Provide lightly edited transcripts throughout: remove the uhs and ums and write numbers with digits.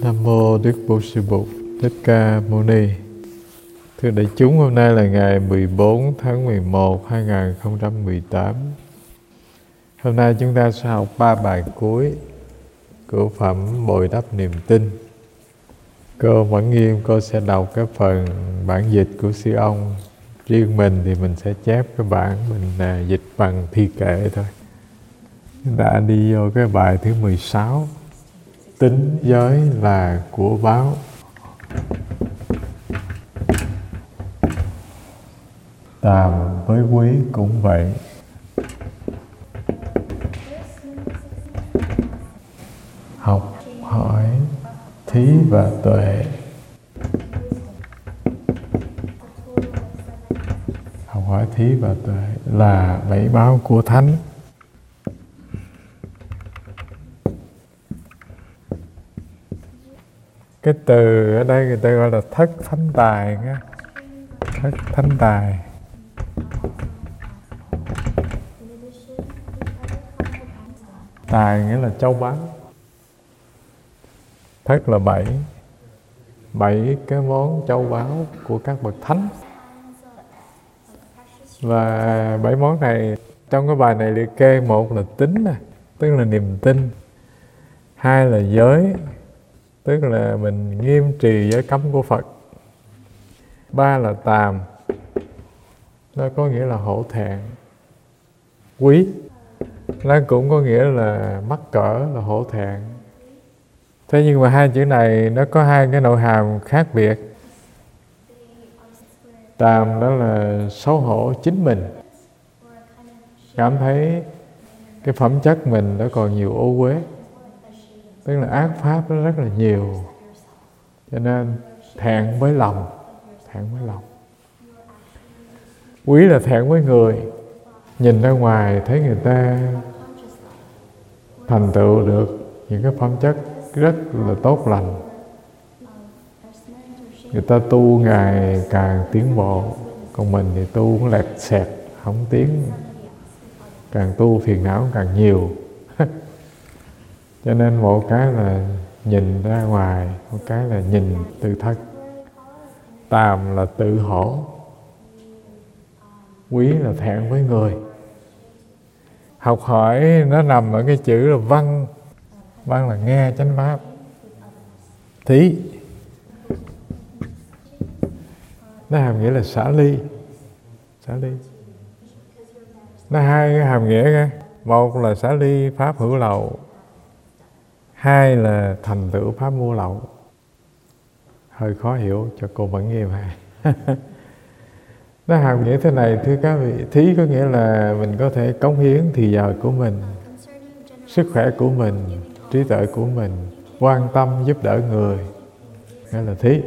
Nam mô Đức Bổn Sư Bụt Thích Ca Mâu Ni. Thưa đại chúng, hôm nay là ngày 14 tháng 11 2018. Hôm nay chúng ta sẽ học 3 bài cuối của phẩm Bồi Đắp Niềm Tin. Cô Mẫn Nghiêm, cô sẽ đọc cái phần bản dịch của sư ông. Riêng mình thì mình sẽ chép cái bản mình dịch bằng thi kệ thôi. Chúng ta đi vô cái bài thứ 16. Tính giới là của báo. Tàm với quý cũng vậy. Học hỏi thí và tuệ. Học hỏi thí và tuệ là bảy báo của thánh. Cái từ ở đây người ta gọi là thất thánh tài nghe. Thất thánh tài. Tài nghĩa là châu báu. Thất là bảy. Bảy cái món châu báu của các bậc thánh. Và bảy món này trong cái bài này liệt kê: một là tính nè, tức là niềm tin. Hai là giới, tức là mình nghiêm trì giới cấm của Phật. Ba là tàm, nó có nghĩa là hổ thẹn. Quý, nó cũng có nghĩa là mắc cỡ, là hổ thẹn. Thế nhưng mà hai chữ này nó có hai cái nội hàm khác biệt. Tàm đó là xấu hổ chính mình, cảm thấy cái phẩm chất mình nó còn nhiều ô uế, tức là ác pháp nó rất là nhiều, cho nên thẹn với lòng. Thẹn với lòng. Quý là thẹn với người, nhìn ra ngoài thấy người ta thành tựu được những cái phẩm chất rất là tốt lành, người ta tu ngày càng tiến bộ, còn mình thì tu cũng lẹt xẹt, không tiến, càng tu phiền não càng nhiều. Cho nên một cái là nhìn ra ngoài, một cái là nhìn tự thân. Tàm là tự hổ, quý là thẹn với người. Học hỏi nó nằm ở cái chữ là văn. Văn là nghe chánh pháp. Thí, nó hàm nghĩa là xả ly. Xả ly, nó hai cái hàm nghĩa kìa. Một là xả ly pháp hữu lậu, hai là thành tựu pháp vô lậu. Hơi khó hiểu cho cô Mẫn Nghiêm ha. Nó hàm nghĩa thế này thưa các vị. Thí có nghĩa là mình có thể cống hiến thì giờ của mình, sức khỏe của mình, trí tuệ của mình, quan tâm giúp đỡ người, nghĩa là thí.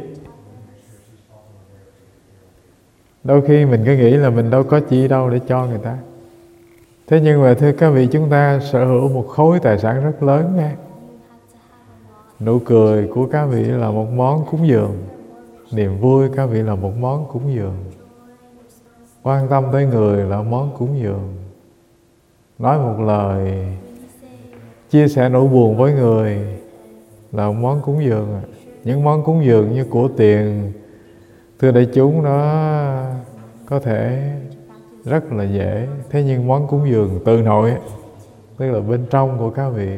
Đôi khi mình cứ nghĩ là mình đâu có chi đâu để cho người ta. Thế nhưng mà thưa các vị, chúng ta sở hữu một khối tài sản rất lớn nha. Nụ cười của các vị là một món cúng dường. Niềm vui các vị là một món cúng dường. Quan tâm tới người là món cúng dường. Nói một lời chia sẻ nỗi buồn với người là một món cúng dường. Những món cúng dường như của tiền, thưa đại chúng, nó có thể rất là dễ. Thế nhưng món cúng dường từ nội, tức là bên trong của các vị,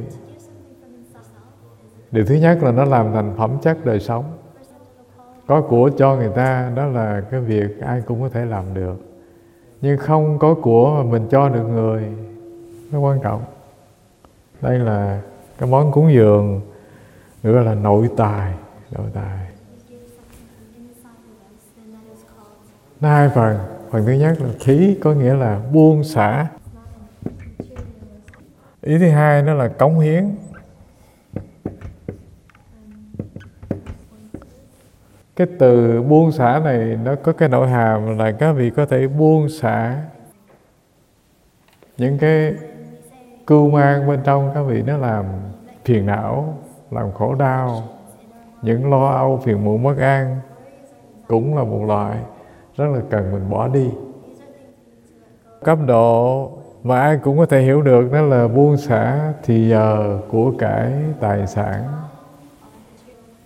điều thứ nhất là nó làm thành phẩm chất đời sống. Có của cho người ta, đó là cái việc ai cũng có thể làm được. Nhưng không có của mà mình cho được người, nó quan trọng. Đây là cái món cúng dường, được gọi là nội tài. Nội tài. Nó hai phần. Phần thứ nhất là thí, có nghĩa là buông xả. Ý thứ hai nó là cống hiến. Cái từ buông xả này nó có cái nội hàm là các vị có thể buông xả những cái cưu mang bên trong các vị, nó làm phiền não, làm khổ đau, những lo âu, phiền muộn, bất an cũng là một loại rất là cần mình bỏ đi. Cấp độ mà ai cũng có thể hiểu được đó là buông xả thì giờ của cải tài sản.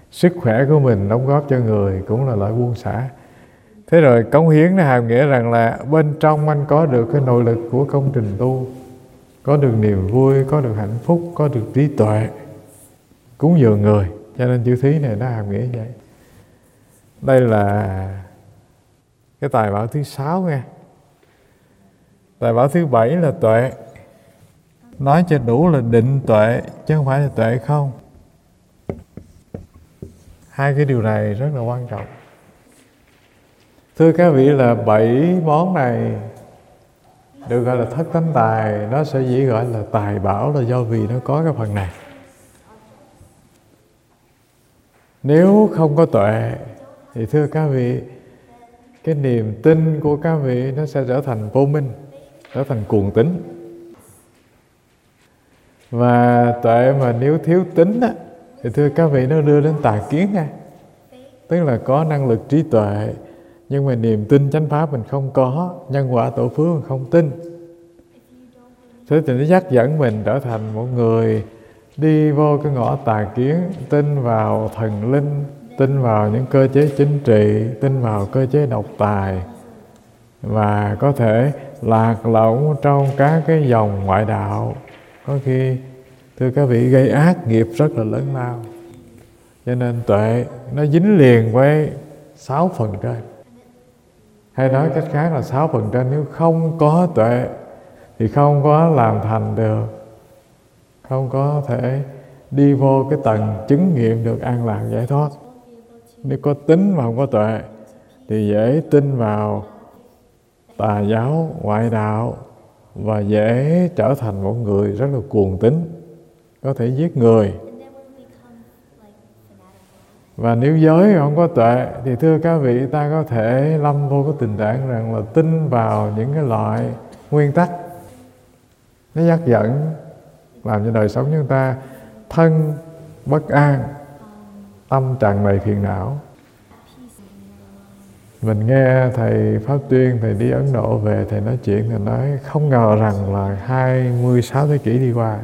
sức khỏe của mình đóng góp cho người cũng là loại buông xả. Thế rồi cống hiến nó hàm nghĩa rằng là bên trong anh có được cái nội lực của công trình tu, có được niềm vui, có được hạnh phúc, có được trí tuệ, cúng dường người. Cho nên chữ thí này nó hàm nghĩa vậy. Đây là cái tài bảo thứ 6 nha. Tài bảo thứ 7 là tuệ. Nói cho đủ là định tuệ chứ không phải là tuệ không. Hai cái điều này rất là quan trọng. Thưa các vị, là 7 món này được gọi là thất tánh tài. Nó sẽ dĩ gọi là tài bảo là do vì nó có cái phần này. Nếu không có tuệ thì thưa các vị, cái niềm tin của các vị nó sẽ trở thành vô minh, trở thành cuồng tín. Và tuệ mà nếu thiếu tín á, thì thưa các vị nó đưa đến tà kiến nha. Tức là có năng lực trí tuệ nhưng mà niềm tin chánh pháp mình không có, nhân quả tổ phước mình không tin. Thế thì nó dắt dẫn mình trở thành một người đi vô cái ngõ tà kiến, tin vào thần linh, tin vào những cơ chế chính trị, tin vào cơ chế độc tài, và có thể lạc lõng trong các cái dòng ngoại đạo. Có khi thưa các vị gây ác nghiệp rất là lớn lao. Cho nên tuệ nó dính liền với 6 phần trên. Hay nói cách khác là 6 phần trên nếu không có tuệ thì không có làm thành được, không có thể đi vô cái tầng chứng nghiệm được an lạc giải thoát. Nếu có tín mà không có tuệ thì dễ tin vào tà giáo, ngoại đạo, và dễ trở thành một người rất là cuồng tín, có thể giết người. Và nếu giới không có tuệ thì thưa các vị, ta có thể lâm vô cái tình trạng rằng là tin vào những cái loại nguyên tắc nó dắt dẫn, làm cho đời sống chúng ta thân bất an, tâm tràn đầy phiền não. Mình nghe thầy Pháp Tuyên, thầy đi Ấn Độ về, thầy nói chuyện, thầy nói không ngờ rằng là 26 thế kỷ đi qua,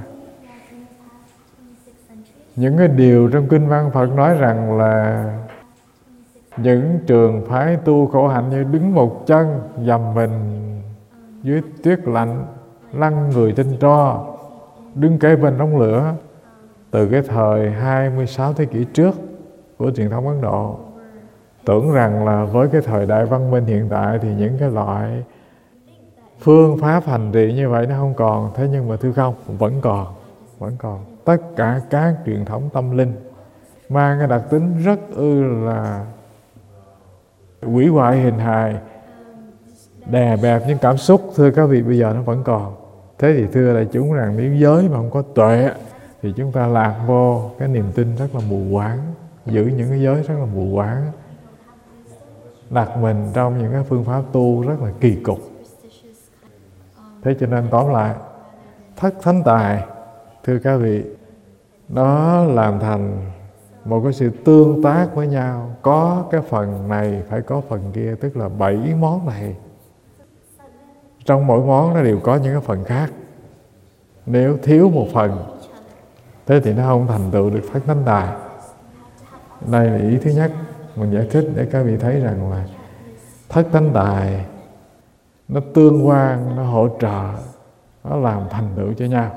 những cái điều trong kinh văn Phật nói rằng là những trường phái tu khổ hạnh như đứng một chân, dầm mình dưới tuyết lạnh, lăn người trên tro, đứng kế bên đống lửa, từ cái thời 26 thế kỷ trước của truyền thống Ấn Độ. Tưởng rằng là với cái thời đại văn minh hiện tại thì những cái loại phương pháp hành trì như vậy nó không còn. Thế nhưng mà thưa không, vẫn còn. Tất cả các truyền thống tâm linh mang cái đặc tính rất là hủy hoại hình hài, đè bẹp những cảm xúc, thưa các vị, bây giờ nó vẫn còn. Thế thì thưa đại chúng rằng nếu giới mà không có tuệ thì chúng ta lạc vô cái niềm tin rất là mù quáng, giữ những cái giới rất là mù quáng, đặt mình trong những cái phương pháp tu rất là kỳ cục. Thế cho nên tóm lại, thất thánh tài, thưa các vị, nó làm thành một cái sự tương tác với nhau. Có cái phần này phải có phần kia, tức là 7 món này. Trong mỗi món nó đều có những cái phần khác. Nếu thiếu một phần, thế thì nó không thành tựu được thất thánh tài. Đây là ý thứ nhất mình giải thích để các vị thấy rằng là thất thánh tài nó tương quan, nó hỗ trợ, nó làm thành tựu cho nhau.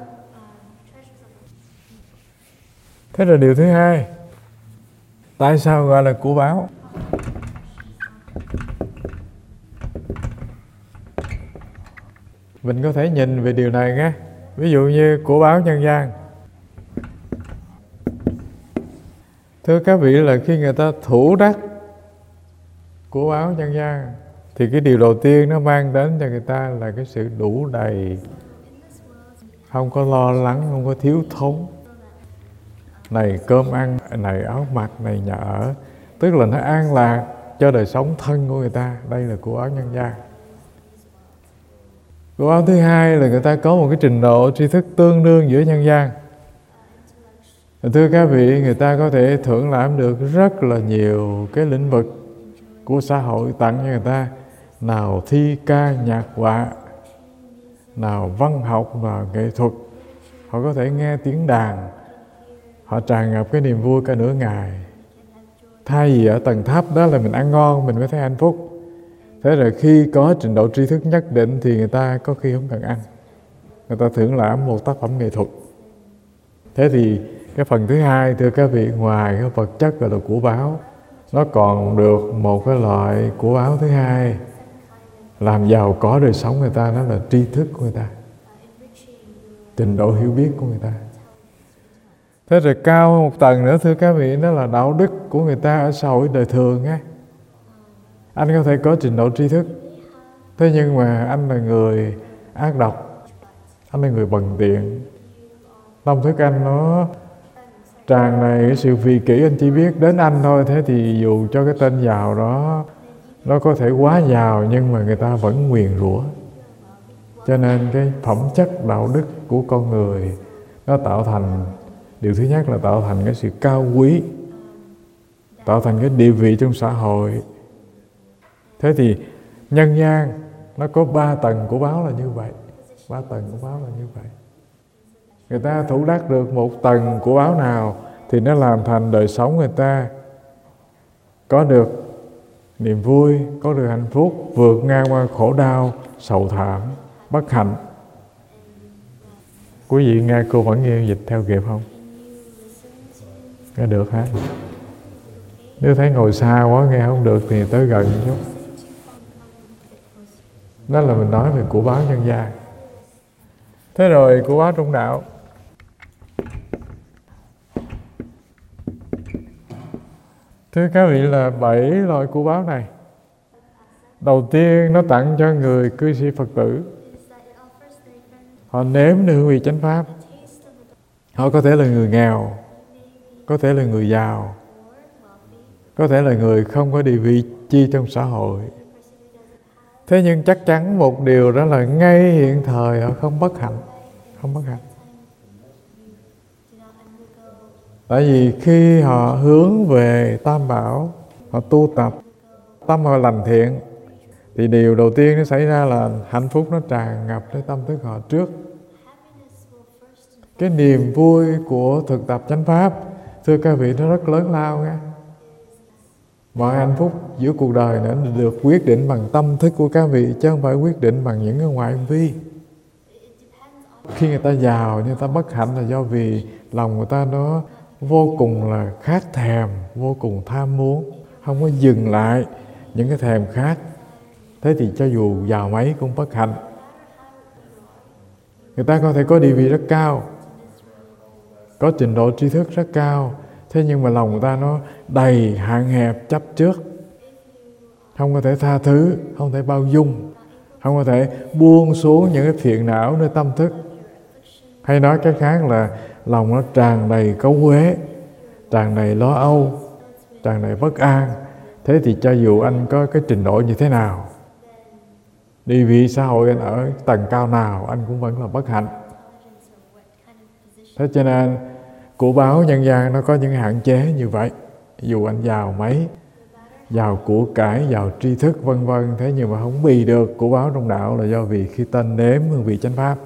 Thế là điều thứ hai, tại sao gọi là của báo? Mình có thể nhìn về điều này nhé. Ví dụ như của báo nhân gian. Thưa các vị, là khi người ta thủ đắc của báo nhân gian thì cái điều đầu tiên nó mang đến cho người ta là cái sự đủ đầy, không có lo lắng, không có thiếu thốn. Này cơm ăn, này áo mặc, này nhà ở. Tức là nó an lạc cho đời sống thân của người ta. Đây là của báo nhân gian. Của báo thứ hai là người ta có một cái trình độ tri thức tương đương giữa nhân gian. Thưa các vị, người ta có thể thưởng lãm được rất là nhiều cái lĩnh vực của xã hội tặng cho người ta. Nào thi ca nhạc họa, nào văn học và nghệ thuật. Họ có thể nghe tiếng đàn, họ tràn ngập cái niềm vui cả nửa ngày. Thay vì ở tầng thấp đó là mình ăn ngon mình mới thấy hạnh phúc. Thế rồi khi có trình độ tri thức nhất định thì người ta có khi không cần ăn, người ta thưởng lãm một tác phẩm nghệ thuật. Thế thì cái phần thứ hai, thưa các vị, ngoài cái vật chất gọi là của báo, nó còn được một cái loại của báo thứ hai làm giàu có đời sống người ta, đó là tri thức của người ta, trình độ hiểu biết của người ta. Thế rồi cao hơn một tầng nữa, thưa các vị, đó là đạo đức của người ta ở xã hội đời thường á. Anh có thể có trình độ tri thức, thế nhưng mà anh là người ác độc, anh là người bần tiện, tâm thức anh nó tràn đầy cái sự vị kỷ, anh chỉ biết đến anh thôi. Thế thì dù cho cái tên giàu đó nó có thể quá giàu nhưng mà người ta vẫn nguyền rủa. Cho nên cái phẩm chất đạo đức của con người nó tạo thành, điều thứ nhất là tạo thành cái sự cao quý, tạo thành cái địa vị trong xã hội. Thế thì nhân gian nó có 3 tầng của báo là như vậy. 3 tầng của báo là như vậy. Người ta thủ đắc được một tầng của báo nào thì nó làm thành đời sống người ta có được niềm vui, có được hạnh phúc, vượt ngang qua khổ đau, sầu thảm, bất hạnh. Quý vị nghe cô vẫn nghe dịch theo kịp không? Nghe được hả? Nếu thấy ngồi xa quá nghe không được thì tới gần chút. Đó là mình nói về của báo nhân gian. Thế rồi của báo trung đạo. Thưa các vị, là 7 loại của báo này. Đầu tiên nó tặng cho người cư sĩ Phật tử, họ nếm được hương vị chánh pháp. Họ có thể là người nghèo, có thể là người giàu, có thể là người không có địa vị chi trong xã hội. Thế nhưng chắc chắn một điều đó là ngay hiện thời họ không bất hạnh. Không bất hạnh. Tại vì khi họ hướng về Tam Bảo, họ tu tập, tâm họ lành thiện, thì điều đầu tiên nó xảy ra là hạnh phúc nó tràn ngập tới tâm thức họ trước. Cái niềm vui của thực tập chánh pháp, thưa các vị, nó rất lớn lao nha. Mọi hạnh phúc giữa cuộc đời nữa được quyết định bằng tâm thức của các vị, chứ không phải quyết định bằng những cái ngoại vi. Khi người ta giàu, người ta bất hạnh là do vì lòng người ta nó vô cùng là khát thèm, vô cùng tham muốn, không có dừng lại những cái thèm khát. Thế thì cho dù giàu mấy cũng bất hạnh. Người ta có thể có địa vị rất cao, có trình độ tri thức rất cao, thế nhưng mà lòng người ta nó đầy hạn hẹp chấp trước, không có thể tha thứ, không thể bao dung, không có thể buông xuống những cái phiền não nơi tâm thức. Hay nói cách khác là lòng nó tràn đầy cấu uế, tràn đầy lo âu, tràn đầy bất an. Thế thì cho dù anh có cái trình độ như thế nào, địa vị xã hội anh ở tầng cao nào, anh cũng vẫn là bất hạnh. Thế cho nên của báo nhân gian nó có những hạn chế như vậy. Dù anh giàu mấy, giàu của cải, giàu tri thức vân vân, thế nhưng mà không bì được của báo trong đạo là do vì khi tên nếm hương vị chánh pháp,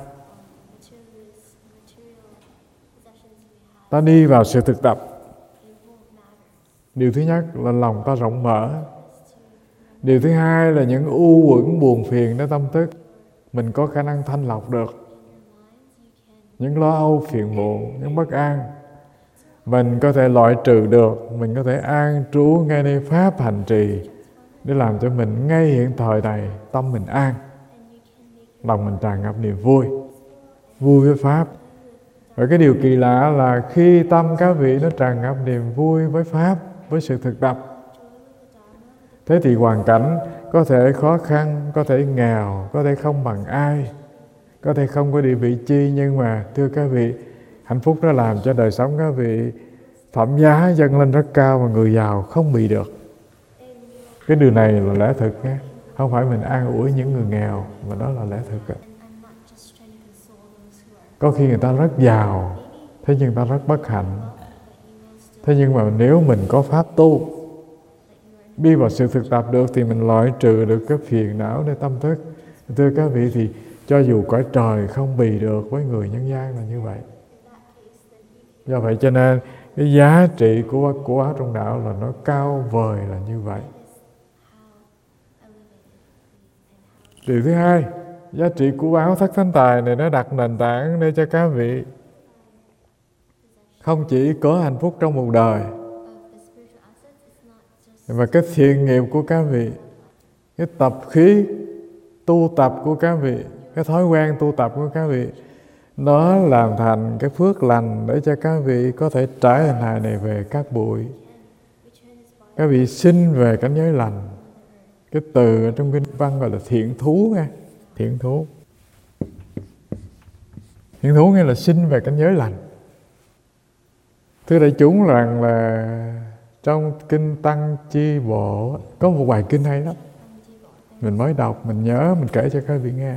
ta đi vào sự thực tập. Điều thứ nhất là lòng ta rộng mở. Điều thứ hai là những u uẩn buồn phiền trong tâm thức mình có khả năng thanh lọc được. Những lo âu phiền muộn, những bất an mình có thể loại trừ được. Mình có thể an trú ngay nơi pháp hành trì để làm cho mình ngay hiện thời này tâm mình an, lòng mình tràn ngập niềm vui, vui với pháp. Và cái điều kỳ lạ là khi tâm các vị nó tràn ngập niềm vui với pháp, với sự thực tập, thế thì hoàn cảnh có thể khó khăn, có thể nghèo, có thể không bằng ai, có thể không có địa vị chi, nhưng mà thưa các vị, hạnh phúc nó làm cho đời sống các vị phẩm giá dâng lên rất cao mà người giàu không bị được. Cái điều này là lẽ thực nhé. Không phải mình an ủi những người nghèo, mà đó là lẽ thực. Có khi người ta rất giàu, thế nhưng người ta rất bất hạnh. Thế nhưng mà nếu mình có pháp tu, đi vào sự thực tập được, thì mình loại trừ được cái phiền não để tâm thức. Thưa các vị, thì cho dù cõi trời không bì được với người nhân gian là như vậy. Do vậy cho nên Cái giá trị của quả trong đạo là nó cao vời là như vậy. Điều thứ hai, giá trị của báo Thất Thánh Tài này nó đặt nền tảng để cho các vị không chỉ có hạnh phúc trong một đời, mà cái thiện nghiệp của các vị, cái tập khí tu tập của các vị, cái thói quen tu tập của các vị, nó làm thành cái phước lành để cho các vị có thể trải hình hài này về các bụi. Các vị sinh về cảnh giới lành. Cái từ ở trong kinh văn gọi là thiện thú nghe. Thiện thú. Thiện thú nghĩa là sinh về cảnh giới lành. Thưa đại chúng rằng là trong kinh Tăng Chi Bộ có một bài kinh hay lắm. Mình mới đọc, mình nhớ, mình kể cho các vị nghe.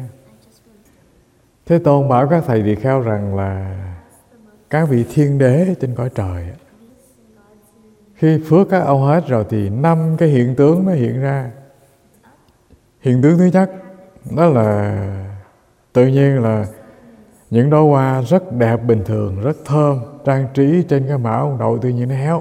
Thế Tôn bảo các thầy tỳ kheo rằng là các vị thiên đế trên cõi trời, khi phước các ông hết rồi thì 5 cái hiện tướng nó hiện ra. Hiện tướng thứ nhất đó là tự nhiên là những đóa hoa rất đẹp bình thường, rất thơm, trang trí trên cái mão ông đậu tự nhiên nó héo.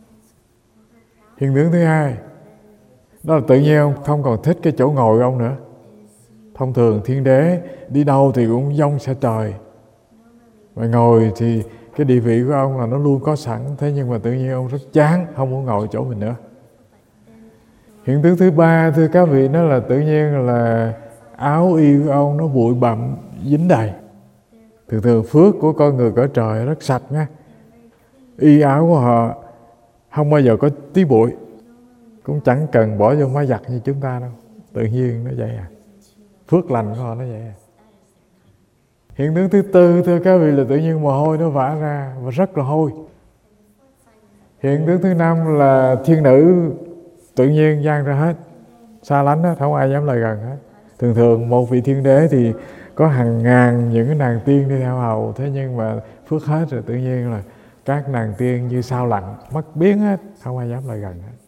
Hiện tướng thứ hai đó là tự nhiên ông không còn thích cái chỗ ngồi của ông nữa. Thông thường thiên đế đi đâu thì cũng dông xe trời, mà ngồi thì cái địa vị của ông là nó luôn có sẵn. Thế nhưng mà tự nhiên ông rất chán, không muốn ngồi chỗ mình nữa. Hiện tướng thứ ba thưa các vị, nó là tự nhiên là áo y của ông nó bụi bặm dính đầy. Thường thường phước của con người cõi trời rất sạch nha. Y áo của họ không bao giờ có tí bụi, cũng chẳng cần bỏ vô máy giặt như chúng ta đâu. Tự nhiên nó vậy à. Phước lành của họ nó vậy à. Hiện tướng thứ tư thưa các vị là tự nhiên mồ hôi nó vã ra và rất là hôi. Hiện tướng thứ năm là thiên nữ tự nhiên giang ra hết, xa lánh hết, không ai dám lại gần hết. Thường thường một vị thiên đế thì có hàng ngàn những cái nàng tiên đi theo hầu. Thế nhưng mà phước hết rồi tự nhiên là các nàng tiên như sao lạnh, mất biến hết, không ai dám lại gần hết.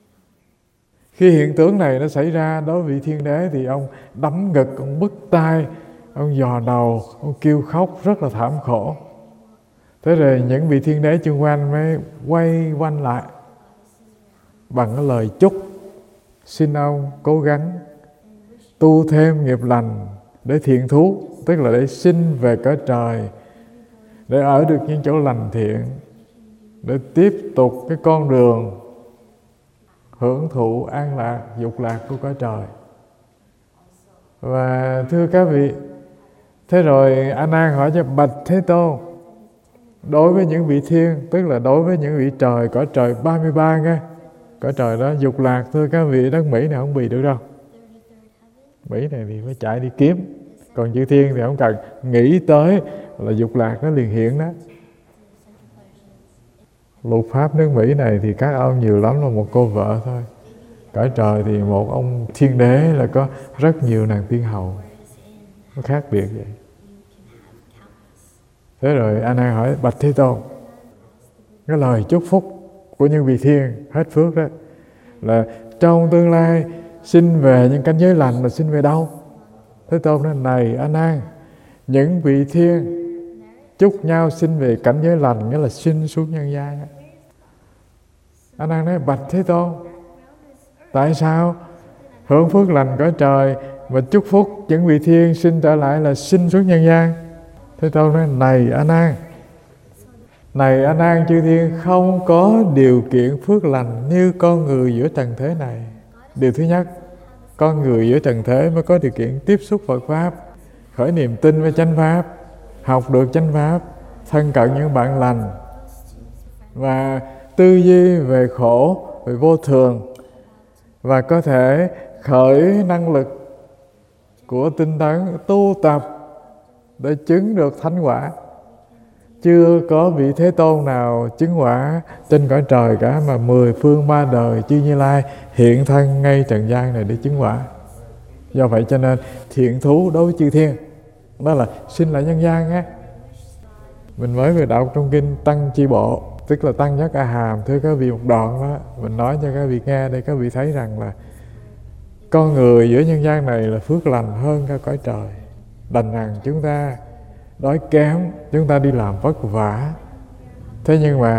Khi hiện tượng này nó xảy ra đối với vị thiên đế thì ông đấm ngực, ông bứt tai, ông dò đầu, ông kêu khóc rất là thảm khổ. Thế rồi những vị thiên đế xung quanh mới quay quanh lại bằng cái lời chúc, xin ông cố gắng tu thêm nghiệp lành để thiện thú, tức là để sinh về cõi trời, để ở được những chỗ lành thiện, để tiếp tục cái con đường hưởng thụ an lạc, dục lạc của cõi trời. Và thưa các vị, thế rồi A Nan hỏi cho bạch Thế Tôn, đối với những vị thiên, tức là đối với những vị trời, cõi trời 33 nghe, cõi trời đó dục lạc, thưa các vị, đất Mỹ này không bị được đâu. Mỹ này thì phải chạy đi kiếm. Còn chư thiên thì không cần nghĩ tới là dục lạc nó liền hiện đó. Luật pháp nước Mỹ này thì các ông nhiều lắm là một cô vợ thôi. Cõi trời thì một ông thiên đế là có rất nhiều nàng tiên hầu. Nó khác biệt vậy. Thế rồi A Nan hỏi bạch Thế Tôn, cái lời chúc phúc của những vị thiên hết phước đó là trong tương lai sinh về những cảnh giới lành là sinh về đâu? Thế Tôn nói này A Nan, những vị thiên chúc nhau sinh về cảnh giới lành, nghĩa là sinh xuống nhân gian. A Nan nói bạch Thế Tôn, tại sao hưởng phước lành cõi trời và chúc phúc những vị thiên sinh trở lại là sinh xuống nhân gian? Thế Tôn nói này A Nan, chư thiên không có điều kiện phước lành như con người giữa trần thế này. Điều thứ nhất, con người giữa trần thế mới có điều kiện tiếp xúc Phật Pháp, khởi niềm tin với chánh Pháp, học được chánh Pháp, thân cận những bạn lành và tư duy về khổ, về vô thường, và có thể khởi năng lực của tinh tấn tu tập để chứng được thánh quả. Chưa có vị Thế Tôn nào chứng quả trên cõi trời cả, mà 10 phương 3 đời chư Như Lai hiện thân ngay trần gian này để chứng quả. Do vậy cho nên thiện thú đối với chư thiên đó là sinh lại nhân gian á. Mình mới vừa đọc trong kinh Tăng Chi Bộ, tức là Tăng Nhất A Hàm, thưa các vị một đoạn đó, mình nói cho các vị nghe để các vị thấy rằng là con người giữa nhân gian này là phước lành hơn cả cõi trời. Đành rằng chúng ta đói kém, chúng ta đi làm vất vả, thế nhưng mà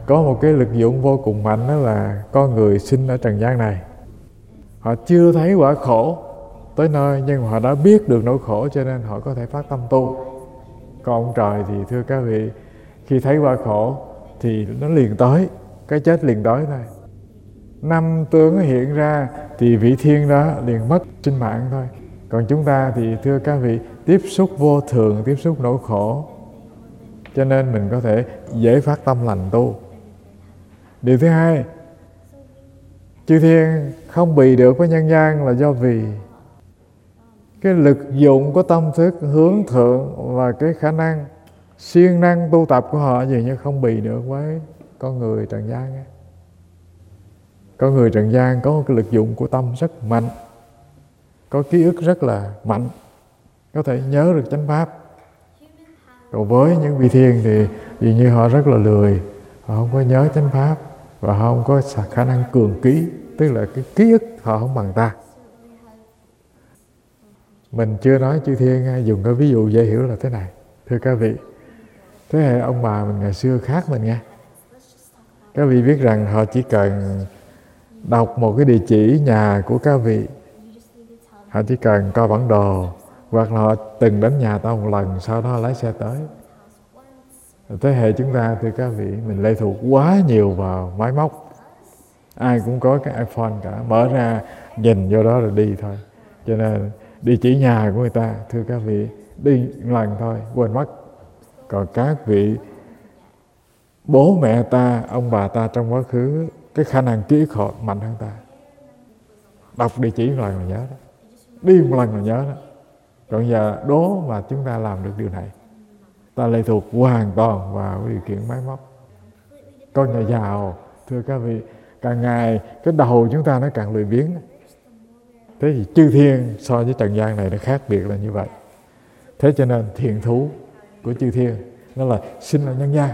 có một cái lực dụng vô cùng mạnh, đó là con người sinh ở trần gian này. Họ chưa thấy quả khổ tới nơi, nhưng mà họ đã biết được nỗi khổ, cho nên họ có thể phát tâm tu. Còn ông trời thì thưa các vị, khi thấy quả khổ thì nó liền tới, cái chết liền tới thôi. Năm tướng hiện ra thì vị thiên đó liền mất sinh mạng thôi. Còn chúng ta thì thưa các vị, tiếp xúc vô thường, tiếp xúc nỗi khổ, cho nên mình có thể dễ phát tâm lành tu. Điều thứ hai, chư thiên không bì được với nhân gian là do vì cái lực dụng của tâm thức hướng thượng và cái khả năng siêng năng tu tập của họ dường như không bì được với con người trần gian. Con người trần gian có một cái lực dụng của tâm rất mạnh, có ký ức rất là mạnh, có thể nhớ được chánh pháp. Còn với những vị thiên thì dường như họ rất là lười, họ không có nhớ chánh pháp và họ không có khả năng cường ký, tức là cái ký ức họ không bằng ta. Mình chưa nói chư thiên, dùng cái ví dụ dễ hiểu là thế này. Thưa các vị, thế hệ ông bà mình ngày xưa khác mình nghe. Các vị biết rằng họ chỉ cần đọc một cái địa chỉ nhà của các vị, họ chỉ cần coi bản đồ, hoặc là họ từng đến nhà ta một lần, sau đó lái xe tới. Thế hệ chúng ta thưa các vị, mình lệ thuộc quá nhiều vào máy móc. Ai cũng có cái iPhone cả, mở ra nhìn vô đó rồi đi thôi. Cho nên địa chỉ nhà của người ta thưa các vị, đi một lần thôi quên mất. Còn các vị bố mẹ ta, ông bà ta trong quá khứ, cái khả năng ký ức họ mạnh hơn ta. Đọc địa chỉ một lần là nhớ đó, đi một lần là nhớ đó. Còn giờ đố mà chúng ta làm được điều này, ta lệ thuộc hoàn toàn vào điều kiện máy móc. Con nhà giàu thưa các vị, càng ngày cái đầu chúng ta nó càng lười biếng. Thế thì chư thiên so với trần gian này nó khác biệt là như vậy. Thế cho nên thiện thú của chư thiên nó là sinh là nhân gian.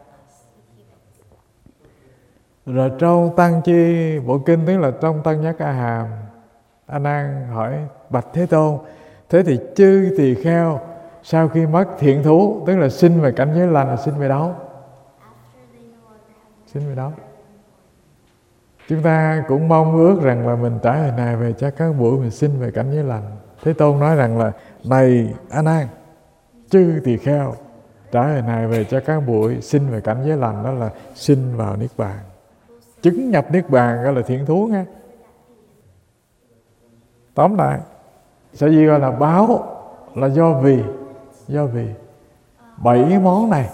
Rồi trong Tăng Chi Bộ Kinh, tức là trong Tăng Nhất A Hàm, A Nan hỏi bạch Thế Tôn, thế thì chư tỳ kheo sau khi mất thiện thú, tức là sinh về cảnh giới lành, là sinh về đâu? Sinh về đâu? Chúng ta cũng mong ước rằng là mình trả hồi này về cho các buổi mình sinh về cảnh giới lành. Thế Tôn nói rằng là này A Nan, chư tỳ kheo trả hồi này về cho các buổi sinh về cảnh giới lành, đó là sinh vào Niết Bàn. Chứng nhập Niết Bàn gọi là thiện thú nghe. Tóm lại, sở dĩ gọi là báo là do vì 7 món này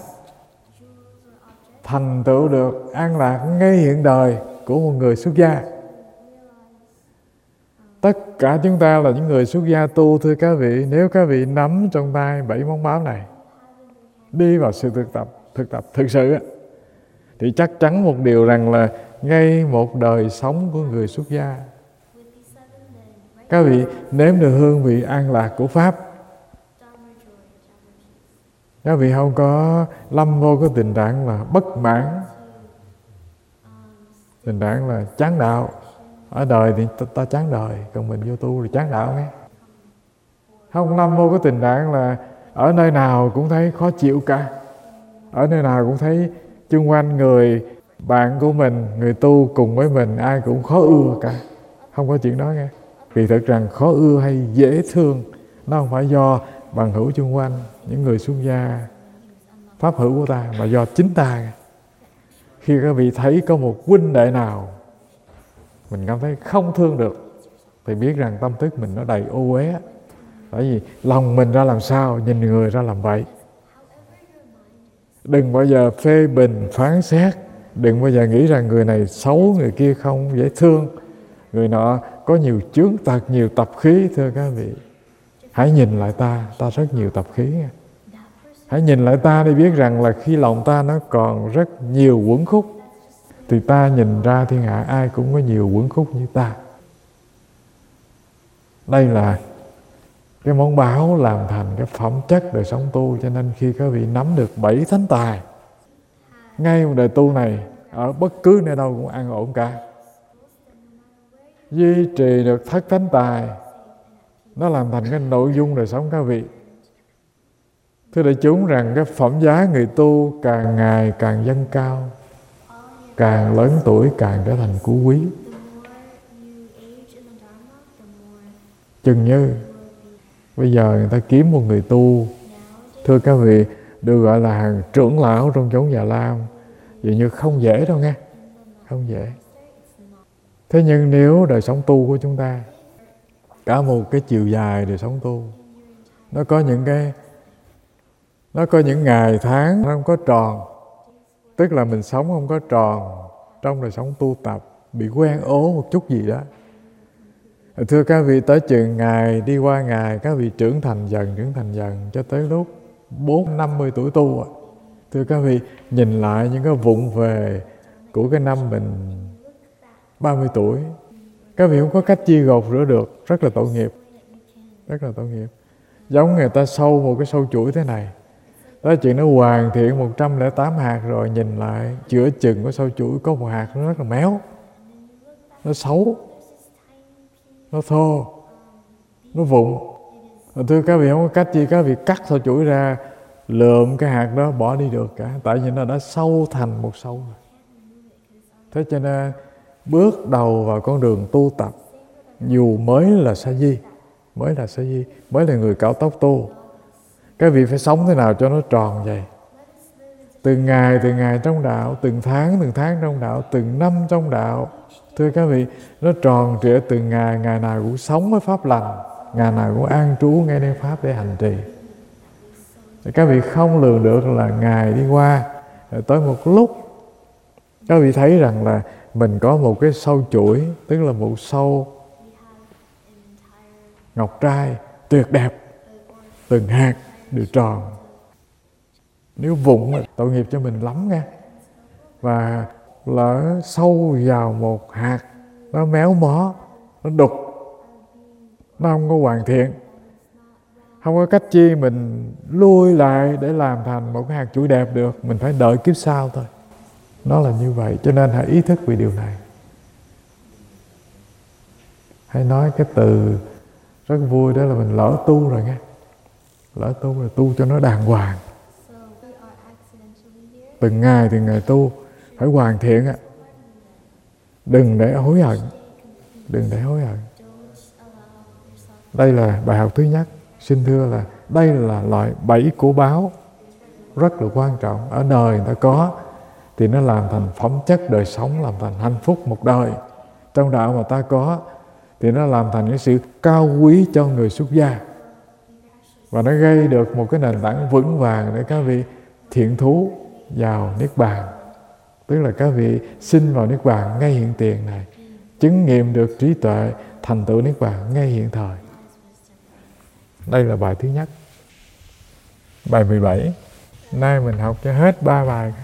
thành tựu được an lạc ngay hiện đời của một người xuất gia. Tất cả chúng ta là những người xuất gia tu thưa các vị, nếu các vị nắm trong tay 7 món báo này, đi vào sự thực tập thực sự, thì chắc chắn một điều rằng là ngay một đời sống của người xuất gia, các vị nếm được hương vị an lạc của Pháp. Các vị không có lâm vô cái tình trạng là bất mãn, tình trạng là chán đạo. Ở đời thì ta chán đời, còn mình vô tu thì chán đạo nghe. Không lâm vô cái tình trạng là ở nơi nào cũng thấy khó chịu cả, ở nơi nào cũng thấy chung quanh người bạn của mình, người tu cùng với mình, ai cũng khó ưa cả. Không có chuyện đó nghe. Vì thực rằng khó ưa hay dễ thương nó không phải do bằng hữu chung quanh, những người xuất gia, pháp hữu của ta, mà do chính ta. Khi các vị thấy có một huynh đệ nào mình cảm thấy không thương được, thì biết rằng tâm thức mình nó đầy ô uế. Bởi vì lòng mình ra làm sao, nhìn người ra làm vậy. Đừng bao giờ phê bình, phán xét. Đừng bao giờ nghĩ rằng người này xấu, người kia không dễ thương, người nọ có nhiều chướng tật, nhiều tập khí. Thưa các vị, hãy nhìn lại ta rất nhiều tập khí. Hãy nhìn lại ta để biết rằng là khi lòng ta nó còn rất nhiều uẩn khúc, thì ta nhìn ra thiên hạ ai cũng có nhiều uẩn khúc như ta. Đây là cái món báo làm thành cái phẩm chất đời sống tu. Cho nên khi các vị nắm được 7 thánh tài, ngay một đời tu này, ở bất cứ nơi đâu cũng an ổn cả. Duy trì được thất thánh tài, nó làm thành cái nội dung đời sống các vị. Thưa đại chúng rằng cái phẩm giá người tu càng ngày càng dâng cao. càng lớn tuổi càng trở thành phú quý. Chừng như bây giờ người ta kiếm một người tu, thưa các vị, được gọi là hàng trưởng lão trong chốn Già Lam, dường như không dễ đâu nghe, không dễ. Thế nhưng nếu đời sống tu của chúng ta, cả một cái chiều dài đời sống tu, nó có những ngày tháng nó không có tròn, tức là mình sống không có tròn trong đời sống tu tập, bị quen ố một chút gì đó. Thưa các vị, tới chừng ngày đi qua ngày, các vị trưởng thành dần cho tới lúc 40-50 tuổi tu. Thưa các vị, nhìn lại những cái vụng về của cái năm mình 30 tuổi, các vị không có cách chia gột rửa được, rất là tội nghiệp, rất là tội nghiệp. Giống người ta sâu một cái sâu chuỗi thế này, tới chuyện nó hoàn thiện 108 hạt rồi, nhìn lại giữa chừng của sâu chuỗi có một hạt nó rất là méo, nó xấu, nó thô, nó vụng. Thưa các vị, không có cách gì các vị cắt sâu chuỗi ra, lượm cái hạt đó bỏ đi được cả, tại vì nó đã sâu thành một sâu rồi. Thế cho nên bước đầu vào con đường tu tập, dù mới là sa di, mới là người cạo tóc tu, các vị phải sống thế nào cho nó tròn vậy. Từng ngày trong đạo, từng tháng trong đạo, từng năm trong đạo. Thưa các vị, nó tròn trịa từng ngày, ngày nào cũng sống với pháp lành, ngày nào cũng an trú nghe đến pháp để hành trì. Các vị không lường được là ngày đi qua, tới một lúc các vị thấy rằng là mình có một cái sâu chuỗi, tức là một sâu ngọc trai tuyệt đẹp, từng hạt đều tròn. Nếu vụng tội nghiệp cho mình lắm nha. Và lỡ sâu vào một hạt, nó méo mó, nó đục, nó không có hoàn thiện, không có cách chi mình lui lại để làm thành một cái hạt chuỗi đẹp được, mình phải đợi kiếp sau thôi. Nó là như vậy, cho nên hãy ý thức về điều này. Hãy nói cái từ rất vui, đó là mình lỡ tu rồi nghe. Lỡ tu rồi, tu cho nó đàng hoàng. Từng ngày tu, phải hoàn thiện á. Đừng để hối hận. Đây là bài học thứ nhất. Xin thưa là đây là loại 7 của báo rất là quan trọng. Ở đời người ta có thì nó làm thành phẩm chất đời sống, làm thành hạnh phúc một đời. Trong đạo mà ta có thì nó làm thành cái sự cao quý cho người xuất gia. Và nó gây được một cái nền tảng vững vàng để các vị thiện thú vào Niết Bàn. Tức là các vị sinh vào Niết Bàn ngay hiện tiền này, chứng nghiệm được trí tuệ, thành tựu Niết Bàn ngay hiện thời. Đây là bài thứ nhất. Bài 17. Nay mình học cho hết 3 bài.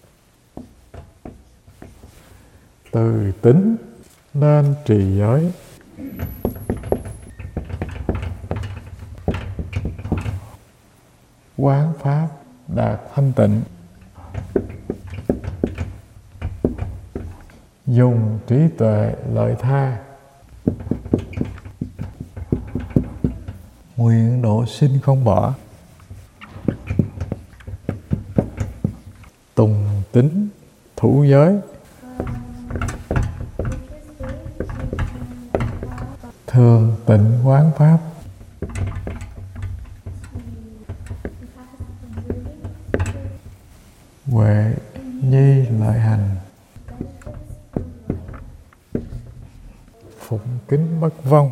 Từ tính nên trì giới. Quán pháp đạt thanh tịnh. Dùng trí tuệ lợi tha. Nguyện độ sinh không bỏ. Tùng tính thủ giới. Thường tịnh quán pháp. Huệ nhi lợi hành. Phụng kính bất vong.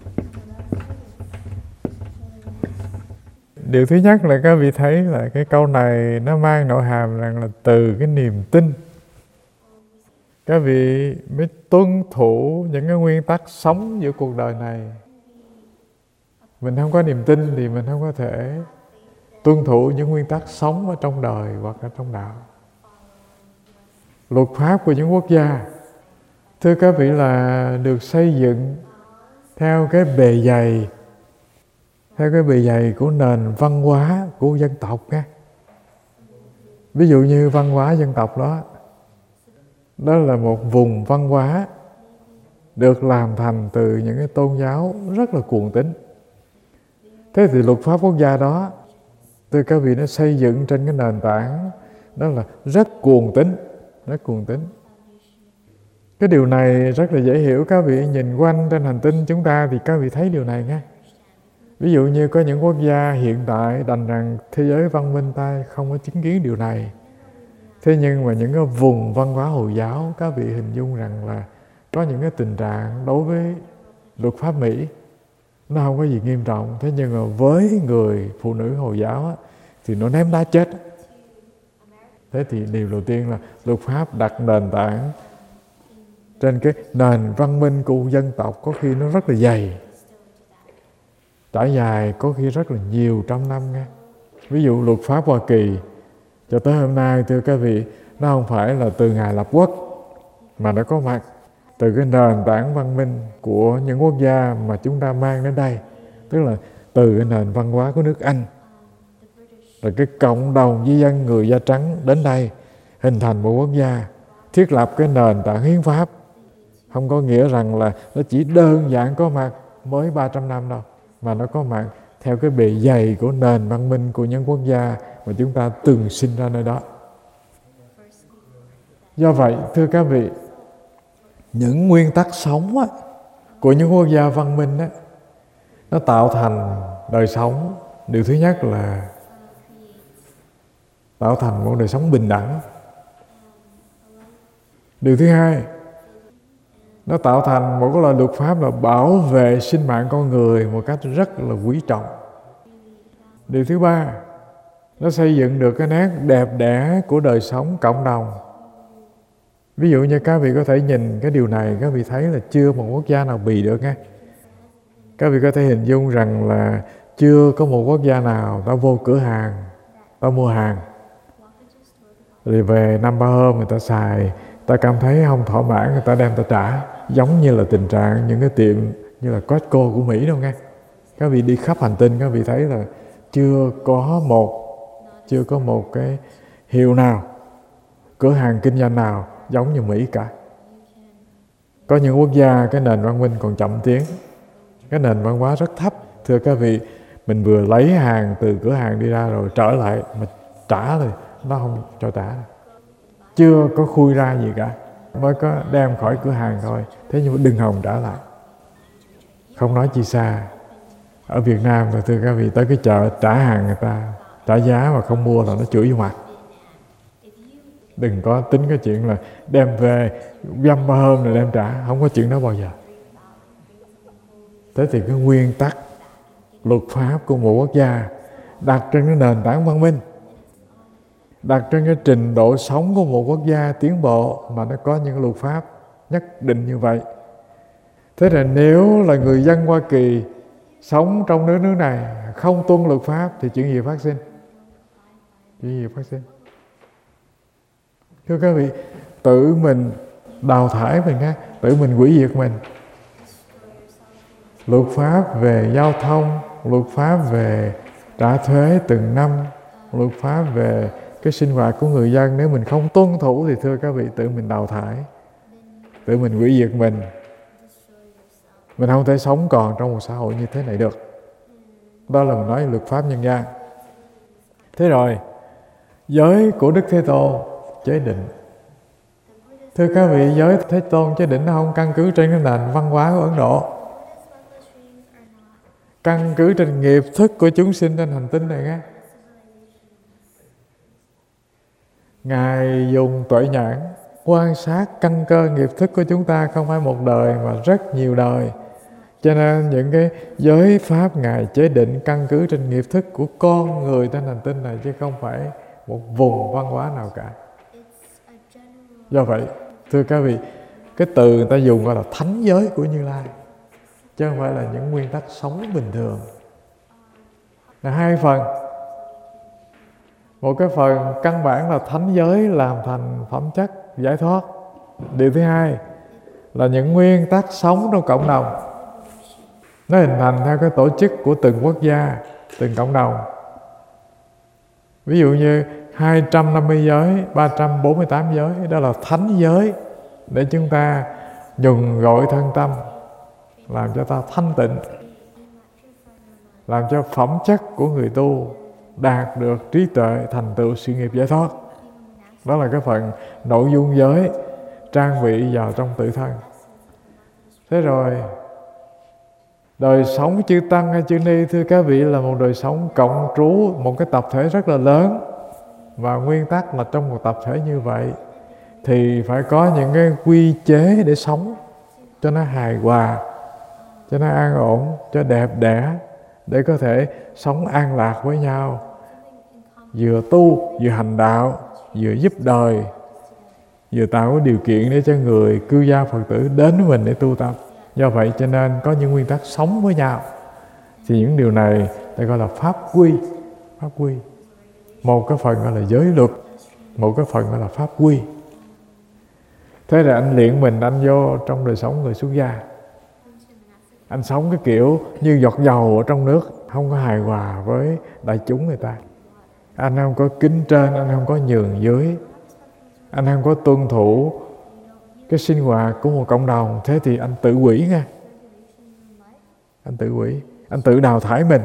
Điều thứ nhất là các vị thấy là cái câu này nó mang nội hàm rằng là từ cái niềm tin các vị mới tuân thủ những cái nguyên tắc sống giữa cuộc đời này. Mình không có niềm tin thì mình không có thể tuân thủ những nguyên tắc sống ở trong đời hoặc ở trong đạo. Luật pháp của những quốc gia, thưa các vị, là được xây dựng theo cái bề dày của nền văn hóa của dân tộc nha. Ví dụ như văn hóa dân tộc đó là một vùng văn hóa được làm thành từ những cái tôn giáo rất là cuồng tín. Thế thì luật pháp quốc gia đó, thưa các vị, nó xây dựng trên cái nền tảng đó là rất cuồng tín. Cái điều này rất là dễ hiểu. Các vị nhìn quanh trên hành tinh chúng ta thì các vị thấy điều này nghe. Ví dụ như có những quốc gia hiện tại đành rằng thế giới văn minh ta không có chứng kiến điều này. Thế nhưng mà những cái vùng văn hóa Hồi giáo, các vị hình dung rằng là có những cái tình trạng đối với luật pháp Mỹ nó không có gì nghiêm trọng. Thế nhưng mà với người phụ nữ Hồi giáo á, thì nó ném đá chết. Thế thì điều đầu tiên là luật pháp đặt nền tảng trên cái nền văn minh của dân tộc có khi nó rất là dày, trải dài có khi rất là nhiều trăm năm nghe. Ví dụ luật pháp Hoa Kỳ cho tới hôm nay, thưa các vị, nó không phải là từ ngày lập quốc, mà nó có mặt từ cái nền tảng văn minh của những quốc gia mà chúng ta mang đến đây. Tức là từ cái nền văn hóa của nước Anh, rồi cái cộng đồng di dân người da trắng đến đây hình thành một quốc gia, thiết lập cái nền tảng hiến pháp. Không có nghĩa rằng là nó chỉ đơn giản có mặt mới 300 năm đâu, mà nó có mặt theo cái bề dày của nền văn minh của những quốc gia mà chúng ta từng sinh ra nơi đó. Do vậy, thưa các vị, những nguyên tắc sống á, của những quốc gia văn minh á, nó tạo thành đời sống. Điều thứ nhất là tạo thành một đời sống bình đẳng. Điều thứ hai, nó tạo thành một cái loại luật pháp là bảo vệ sinh mạng con người một cách rất là quý trọng. Điều thứ ba, nó xây dựng được cái nét đẹp đẽ của đời sống cộng đồng. Ví dụ như các vị có thể nhìn cái điều này, các vị thấy là chưa một quốc gia nào bì được nghe. Các vị có thể hình dung rằng là chưa có một quốc gia nào ta vô cửa hàng, ta mua hàng, rồi về 5-3 hôm người ta xài, ta cảm thấy không thỏa mãn, người ta đem ta trả. Giống như là tình trạng những cái tiệm như là Costco của Mỹ đâu nghe. Các vị đi khắp hành tinh, các vị thấy là chưa có một cái hiệu nào, cửa hàng kinh doanh nào giống như Mỹ cả. Có những quốc gia cái nền văn minh còn chậm tiến, cái nền văn hóa rất thấp. Thưa các vị, mình vừa lấy hàng từ cửa hàng đi ra rồi trở lại mà trả rồi nó không cho trả, chưa có khui ra gì cả, mới có đem khỏi cửa hàng thôi. Thế nhưng mà đừng hòng trả lại. Không nói chi xa ở Việt Nam, rồi thưa các vị, tới cái chợ trả hàng người ta trả giá mà không mua là nó chửi vô mặt. Đừng có tính cái chuyện là đem về dăm ba hôm rồi đem trả, không có chuyện đó bao giờ. Thế thì cái nguyên tắc luật pháp của một quốc gia đặt trên cái nền tảng văn minh, đặt trên cái trình độ sống của một quốc gia tiến bộ mà nó có những luật pháp nhất định như vậy. Thế là nếu là người dân Hoa Kỳ sống trong nước này không tuân luật pháp thì chuyện gì phát sinh? Chuyện gì phát sinh? Thưa các vị, tự mình đào thải mình á, tự mình hủy diệt mình. Luật pháp về giao thông, luật pháp về trả thuế từng năm, luật pháp về cái sinh hoạt của người dân, nếu mình không tuân thủ thì thưa các vị, tự mình đào thải, tự mình hủy diệt mình. Mình không thể sống còn trong một xã hội như thế này được. Đó là mình nói luật pháp nhân gian. Thế rồi, giới của Đức Thế Tôn chế định. Thưa các vị, giới Thế Tôn chế định nó không căn cứ trên cái nền văn hóa của Ấn Độ, căn cứ trên nghiệp thức của chúng sinh trên hành tinh này nghe. Ngài dùng tuệ nhãn quan sát căn cơ nghiệp thức của chúng ta, không phải một đời mà rất nhiều đời. Cho nên những cái giới pháp Ngài chế định căn cứ trên nghiệp thức của con người trên hành tinh này, chứ không phải một vùng văn hóa nào cả. Do vậy, thưa các vị, cái từ người ta dùng gọi là thánh giới của Như Lai, chứ không phải là những nguyên tắc sống bình thường. Là hai phần. Một cái phần căn bản là thánh giới làm thành phẩm chất giải thoát. Điều thứ hai là những nguyên tắc sống trong cộng đồng. Nó hình thành theo cái tổ chức của từng quốc gia, từng cộng đồng. Ví dụ như 250 giới, 348 giới, đó là thánh giới để chúng ta nhuần gọi thân tâm, làm cho ta thanh tịnh, làm cho phẩm chất của người tu đạt được trí tuệ, thành tựu sự nghiệp giải thoát. Đó là cái phần nội dung giới. trang bị vào trong tự thân. Thế rồi đời sống chư Tăng hay chư Ni, thưa các vị, là một đời sống cộng trú, một cái tập thể rất là lớn. Và nguyên tắc là trong một tập thể như vậy thì phải có những cái quy chế để sống cho nó hài hòa, cho nó an ổn, cho đẹp đẽ, để có thể sống an lạc với nhau, vừa tu, vừa hành đạo, vừa giúp đời, vừa tạo điều kiện để cho người cư gia Phật tử đến với mình để tu tập. Do vậy cho nên có những nguyên tắc sống với nhau. Thì những điều này ta gọi là pháp quy. Pháp quy. Một cái phần gọi là giới luật, một cái phần gọi là pháp quy. Thế là anh luyện mình, anh vô trong đời sống người xuất gia. Anh sống cái kiểu như giọt dầu ở trong nước, không có hài hòa với đại chúng người ta. Anh không có kính trên, anh không có nhường dưới, anh không có tuân thủ cái sinh hoạt của một cộng đồng. Thế thì anh tự hủy nha. Anh tự hủy, anh tự đào thải mình,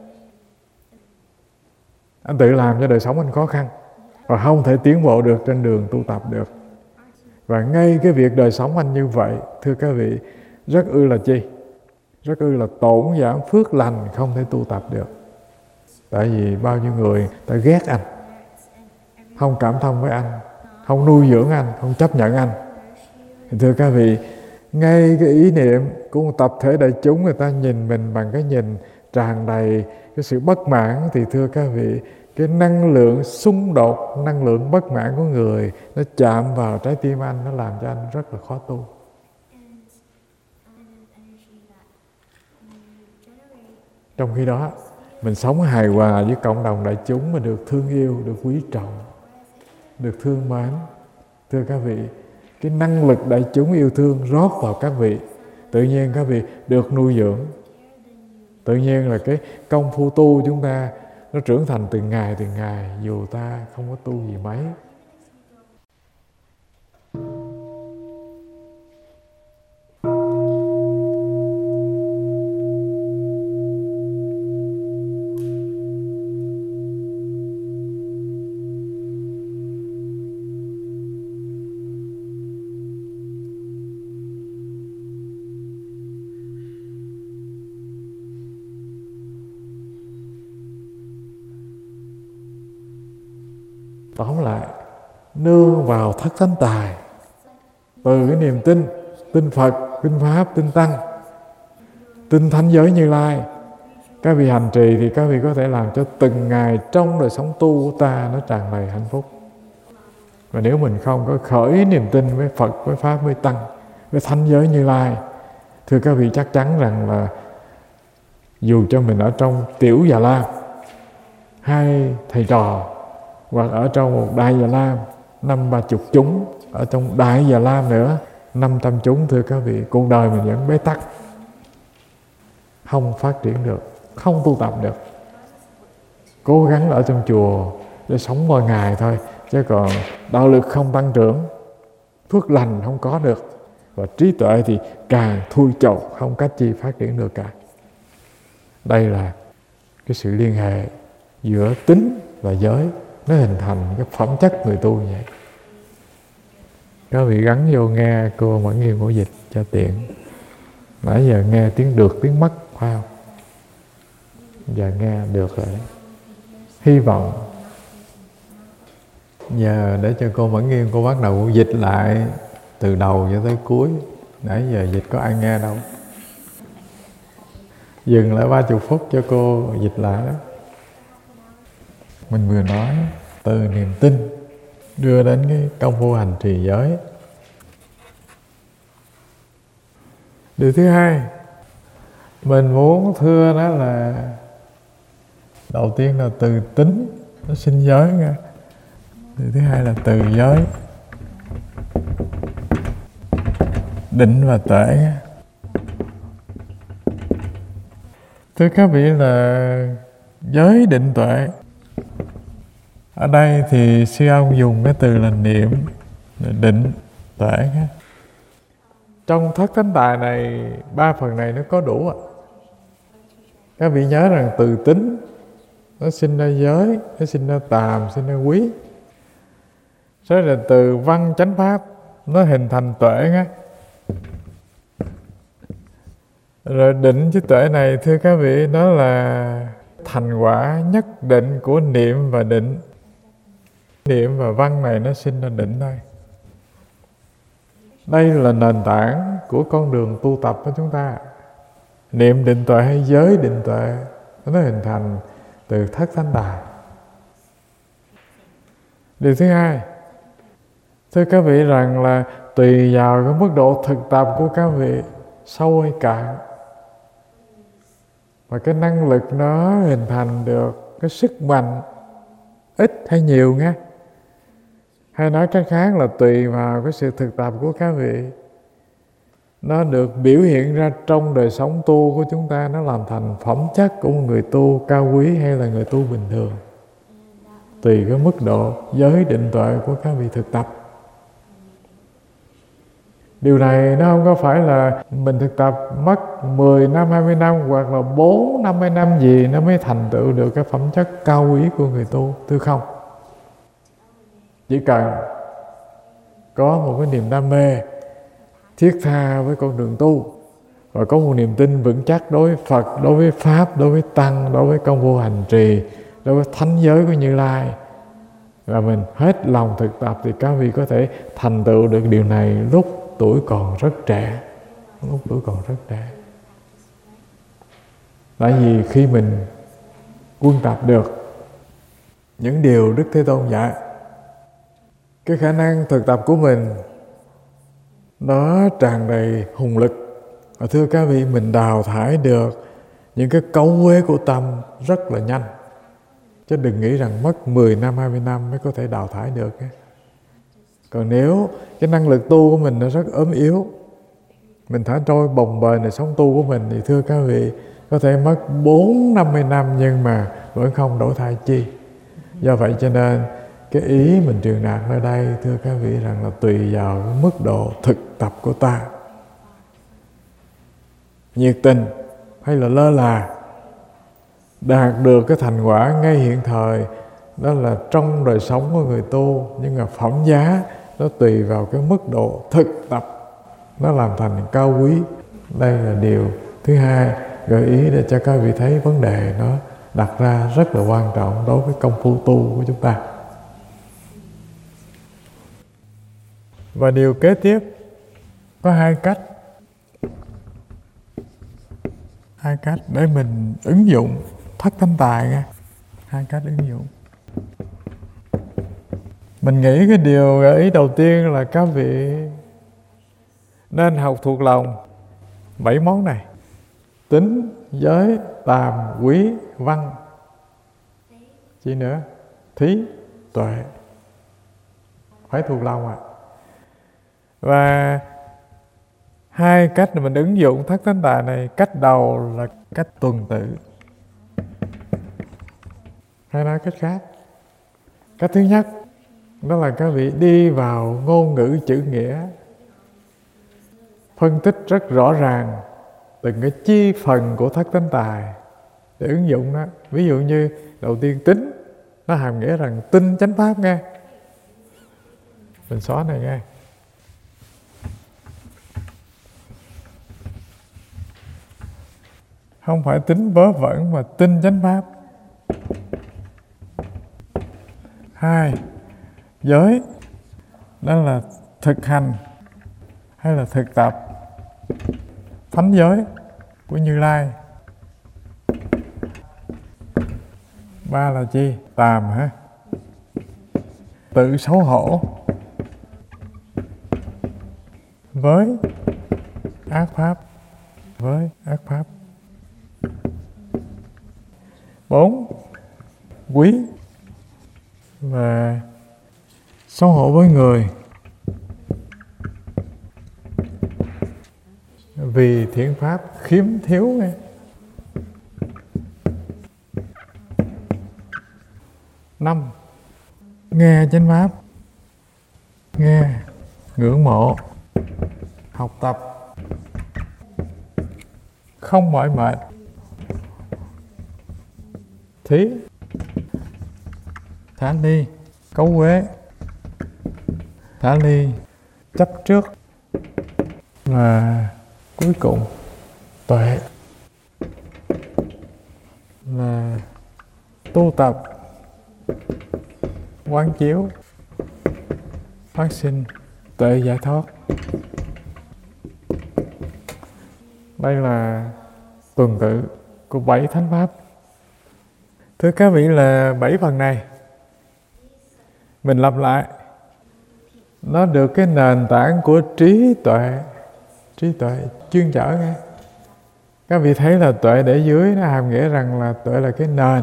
anh tự làm cho đời sống anh khó khăn và không thể tiến bộ được trên đường tu tập được. Và ngay cái việc đời sống anh như vậy, thưa các vị, rất ư là chi? Rất ư là tổn giảm phước lành, không thể tu tập được. Tại vì bao nhiêu người ta ghét anh, không cảm thông với anh, không nuôi dưỡng anh, không chấp nhận anh. Thì thưa các vị, ngay cái ý niệm của một tập thể đại chúng, người ta nhìn mình bằng cái nhìn tràn đầy cái sự bất mãn, thì thưa các vị, cái năng lượng xung đột, năng lượng bất mãn của người nó chạm vào trái tim anh, nó làm cho anh rất là khó tu. Trong khi đó mình sống hài hòa với cộng đồng đại chúng, mình được thương yêu, được quý trọng, được thương mến. Thưa các vị, cái năng lực đại chúng yêu thương rót vào các vị, tự nhiên các vị được nuôi dưỡng. Tự nhiên là cái công phu tu chúng ta nó trưởng thành từng ngày, dù ta không có tu gì mấy. Tóm lại, nương vào thất thánh tài, từ cái niềm tin, tin Phật, tin Pháp, tin Tăng, tin Thánh giới Như Lai. Các vị hành trì thì các vị có thể làm cho từng ngày trong đời sống tu của ta nó tràn đầy hạnh phúc. Và nếu mình không có khởi niềm tin với Phật, với Pháp, với Tăng, với Thánh giới Như Lai, thưa các vị, chắc chắn rằng là dù cho mình ở trong tiểu Già Lam, hai thầy trò, hoặc ở trong một đại Già Lam 50-30 chúng, ở trong đại Già Lam nữa 500 chúng, thưa các vị, cuộc đời mình vẫn bế tắc, không phát triển được, không tu tập được. Cố gắng ở trong chùa để sống mỗi ngày thôi, chứ còn đạo lực không tăng trưởng, phước lành không có được, và trí tuệ thì càng thui chột, không cách chi phát triển được cả. Đây là cái sự liên hệ giữa tính và giới, nó hình thành cái phẩm chất người tu vậy. Các vị gắn vô nghe cô Mẫn Nghiêm Cổ Dịch cho tiện. Nãy giờ nghe tiếng được tiếng mất, phải không? Giờ nghe được rồi đấy. Hy vọng giờ để cho cô Mẫn Nghiêm cô bắt đầu dịch lại từ đầu cho tới cuối. Nãy giờ dịch có ai nghe đâu. Dừng lại 30 phút cho cô dịch lại đó. Mình vừa nói từ niềm tin đưa đến cái công phu hành trì giới. Điều thứ hai mình muốn thưa đó là đầu tiên là từ tính nó sinh giới nha. Điều thứ hai là từ giới định và tuệ nha. Thưa các vị, là giới định tuệ ở đây thì sư ông dùng cái từ là niệm, định, tuệ nha. Trong thất thánh tài này, 3 phần này nó có đủ ạ. Các vị nhớ rằng từ tính nó sinh ra giới, nó sinh ra tàm, sinh ra quý. Rồi là từ văn chánh pháp nó hình thành tuệ á. Rồi định với tuệ này thưa các vị, đó là thành quả nhất định của niệm và định. Niệm và văn này nó sinh ra định thôi. Đây là nền tảng của con đường tu tập của chúng ta. Niệm định tuệ hay giới định tuệ, nó hình thành từ thất thánh đài. Điều thứ hai, thưa các vị rằng là tùy vào cái mức độ thực tập của các vị sâu hay cạn, và cái năng lực nó hình thành được cái sức mạnh ít hay nhiều nghe. Hay nói cách khác là tùy vào cái sự thực tập của các vị, nó được biểu hiện ra trong đời sống tu của chúng ta, nó làm thành phẩm chất của một người tu cao quý hay là người tu bình thường. Tùy cái mức độ giới định tuệ của các vị thực tập. Điều này nó không có phải là mình thực tập mất 10 năm, 20 năm hoặc là 4, 50 năm gì nó mới thành tựu được cái phẩm chất cao quý của người tu. Thưa không. Chỉ cần có một cái niềm đam mê thiết tha với con đường tu, và có một niềm tin vững chắc đối với Phật, đối với Pháp, đối với Tăng, đối với công vô hành trì, đối với thánh giới của Như Lai, và mình hết lòng thực tập, thì các vị có thể thành tựu được điều này lúc tuổi còn rất trẻ. Lúc tuổi còn rất trẻ. Tại vì khi mình quân tập được những điều Đức Thế Tôn dạy, cái khả năng thực tập của mình nó tràn đầy hùng lực. Và thưa các vị, mình đào thải được những cái cấu uế của tâm rất là nhanh. Chứ đừng nghĩ rằng mất 10 năm, 20 năm mới có thể đào thải được. Còn nếu cái năng lực tu của mình nó rất ốm yếu, mình thả trôi bồng bềnh đời sống tu của mình, thì thưa các vị, có thể mất 40-50 năm nhưng mà vẫn không đổi thay chi. Do vậy cho nên cái ý mình truyền đạt ở đây, thưa các vị, rằng là tùy vào cái mức độ thực tập của ta, nhiệt tình hay là lơ là, đạt được cái thành quả ngay hiện thời, đó là trong đời sống của người tu. Nhưng mà phẩm giá nó tùy vào cái mức độ thực tập, nó làm thành cao quý. Đây là điều thứ hai gợi ý để cho các vị thấy vấn đề nó đặt ra rất là quan trọng đối với công phu tu của chúng ta. Và điều kế tiếp, có hai cách để mình ứng dụng thất thánh tài nghe. Hai cách ứng dụng. Mình nghĩ cái điều gợi ý đầu tiên là các vị nên học thuộc lòng 7 món này: tính, giới, tàm, quý, văn. Chi nữa? Thí, tuệ. Phải thuộc lòng ạ. Và hai cách mình ứng dụng thất thánh tài này, cách đầu là cách tuần tự. Hay nói cách khác, cách thứ nhất đó là các vị đi vào ngôn ngữ chữ nghĩa, phân tích rất rõ ràng từng cái chi phần của thất thánh tài để ứng dụng nó. Ví dụ như đầu tiên tính, nó hàm nghĩa rằng tin chánh pháp nghe. Mình xóa này nghe. Không phải tính vớ vẩn mà tin chánh pháp. Hai, giới, đó là thực hành hay là thực tập thánh giới của Như Lai. Ba là chi? Tàm hả? Tự xấu hổ với ác pháp. Với ác pháp. 4. Quý và xấu hổ với người vì thiện pháp khiếm thiếu nghe. 5. Nghe chánh pháp, nghe, ngưỡng mộ, học tập, không mỏi mệt. Thí, thả ly, cấu uế, thả ly, chấp trước là cuối cùng. Tuệ là tu tập, quán chiếu, phát sinh tuệ giải thoát. Đây là tuần tự của 7 thánh pháp. Thưa các vị, là 7 phần này mình lặp lại, nó được cái nền tảng của trí tuệ chuyên chở nghe. Các vị thấy là tuệ để dưới nó hàm nghĩa rằng là tuệ là cái nền,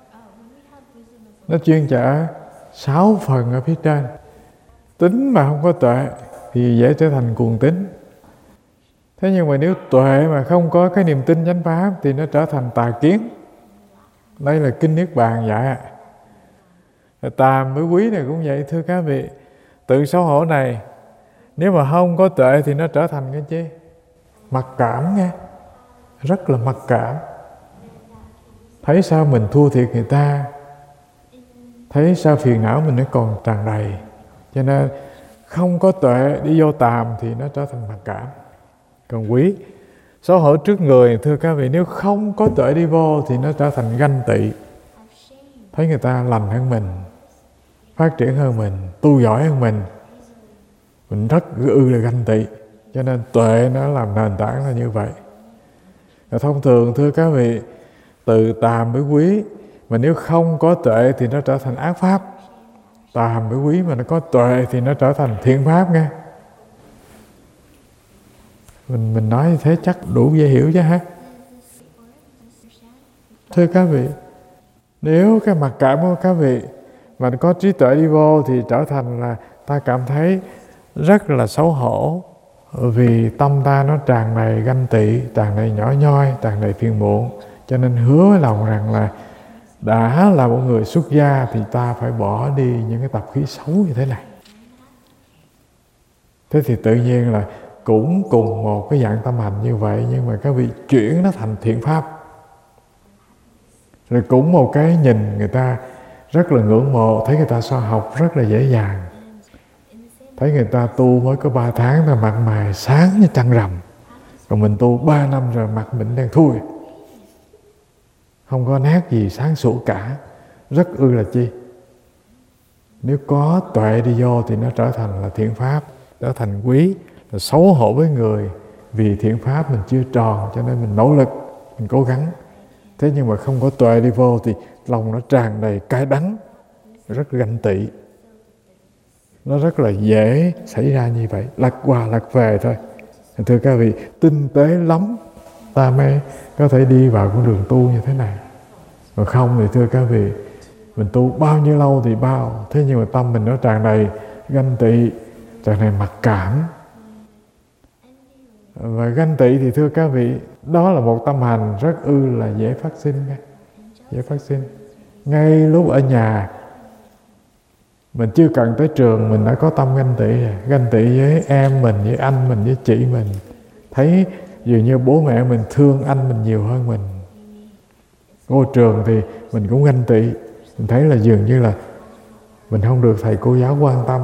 nó chuyên chở 6 phần ở phía trên. Tính mà không có tuệ thì dễ trở thành cuồng tín. Thế nhưng mà nếu tuệ mà không có cái niềm tin chánh pháp thì nó trở thành tà kiến. Đây là Kinh Niết Bàn dạy ạ. Tàm với quý này cũng vậy thưa các vị. Tự xấu hổ này nếu mà không có tuệ thì nó trở thành cái chi? Mặc cảm nghe. Rất là mặc cảm. Thấy sao mình thua thiệt người ta, thấy sao phiền não mình nó còn tràn đầy. Cho nên không có tuệ đi vô tàm thì nó trở thành mặc cảm. Còn quý, xấu hổ trước người, thưa các vị, nếu không có tuệ đi vô thì nó trở thành ganh tị. Thấy người ta lành hơn mình, phát triển hơn mình, tu giỏi hơn mình rất là ganh tị. Cho nên tuệ nó làm nền tảng là như vậy. Và thông thường thưa các vị, từ tàm với quý mà nếu không có tuệ thì nó trở thành ác pháp. Tàm với quý mà nó có tuệ thì nó trở thành thiện pháp nghe. Mình nói như thế chắc đủ dễ hiểu chứ ha. Thưa các vị, nếu cái mặc cảm của các vị mà có trí tuệ đi vô thì trở thành là ta cảm thấy rất là xấu hổ, vì tâm ta nó tràn đầy ganh tị, tràn đầy nhỏ nhoi, tràn đầy phiền muộn. Cho nên hứa với lòng rằng là đã là một người xuất gia thì ta phải bỏ đi những cái tập khí xấu như thế này. Thế thì tự nhiên là cũng cùng một cái dạng tâm hành như vậy, nhưng mà các vị chuyển nó thành thiện pháp. Rồi cũng một cái nhìn người ta rất là ngưỡng mộ, thấy người ta so học rất là dễ dàng. Thấy người ta tu mới có 3 tháng rồi mặt mày sáng như trăng rằm. Còn mình tu 3 năm rồi mặt mình đang thui, không có nét gì sáng sủa cả. Rất là chi. Nếu có tuệ đi vô thì nó trở thành là thiện pháp, trở thành quý. Là xấu hổ với người vì thiện pháp mình chưa tròn, cho nên mình nỗ lực, mình cố gắng. Thế nhưng mà không có tuệ đi vô thì lòng nó tràn đầy cay đắng, rất ganh tị. Nó rất là dễ xảy ra như vậy, lật qua lật về thôi. Thưa các vị, tinh tế lắm ta mới có thể đi vào con đường tu như thế này. Còn không thì thưa các vị, mình tu bao nhiêu lâu thì bao, thế nhưng mà tâm mình nó tràn đầy ganh tị, tràn đầy mặc cảm. Và ganh tị thì thưa các vị, đó là một tâm hành rất là dễ phát sinh. Dễ phát sinh. Ngay lúc ở nhà, mình chưa cần tới trường mình đã có tâm ganh tị. Ganh tị với em mình, với anh mình, với chị mình. Thấy dường như bố mẹ mình thương anh mình nhiều hơn mình. Vô trường thì mình cũng ganh tị. Mình thấy là dường như là mình không được thầy cô giáo quan tâm.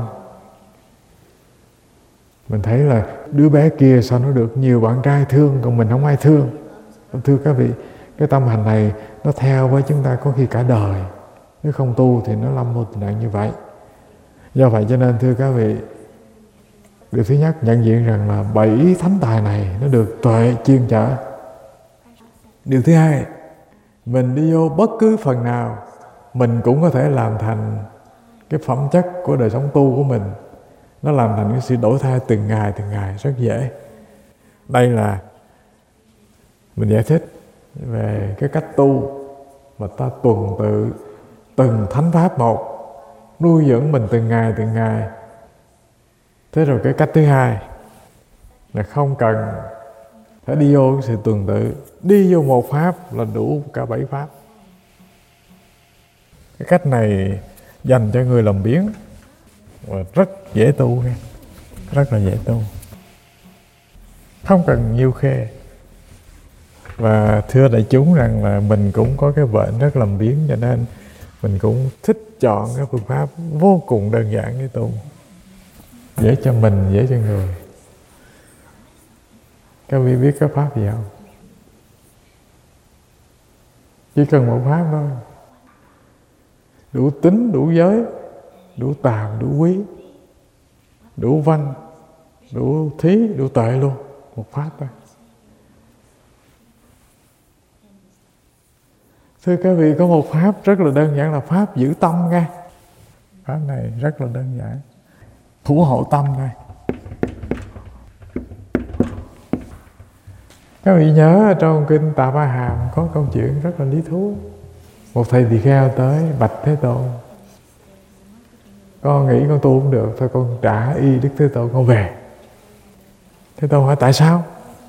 Mình thấy là đứa bé kia sao nó được nhiều bạn trai thương, còn mình không ai thương. Thưa các vị, cái tâm hành này nó theo với chúng ta có khi cả đời. Nếu không tu thì nó lâm vô tình trạng như vậy. Do vậy cho nên thưa các vị, điều thứ nhất nhận diện rằng là 7 thánh tài này nó được tuệ chuyên chở. Điều thứ hai, mình đi vô bất cứ phần nào mình cũng có thể làm thành cái phẩm chất của đời sống tu của mình. Nó làm thành cái sự đổi thay từng ngày rất dễ. Đây là mình giải thích về cái cách tu mà ta tuần tự từng thánh pháp một, nuôi dưỡng mình từng ngày. Thế rồi cái cách thứ hai là không cần phải đi vô cái sự tuần tự, đi vô một pháp là đủ cả 7 pháp. Cái cách này dành cho người làm biếng và rất dễ tu, rất là dễ tu, không cần nhiều khê. Và thưa đại chúng rằng là mình cũng có cái bệnh rất làm biếng, cho nên mình cũng thích chọn cái phương pháp vô cùng đơn giản để tu. dễ cho mình, dễ cho người. Các vị biết cái pháp gì không? Chỉ cần một pháp thôi, đủ tính, đủ giới, đủ tàm, đủ quý, đủ văn, đủ thí, đủ tuệ luôn. Một pháp thôi. Thưa các vị, có một pháp rất là đơn giản là pháp giữ tâm nghe. Pháp này rất là đơn giản, thủ hộ tâm thôi. Các vị nhớ trong kinh Tạ Ba Hàm có câu chuyện rất là lý thú. Một thầy tỳ kheo tới bạch Thế Tôn: con nghĩ con tu không được, thôi con trả y Đức Thế Tôn, con về. Thế Tôn hỏi tại sao?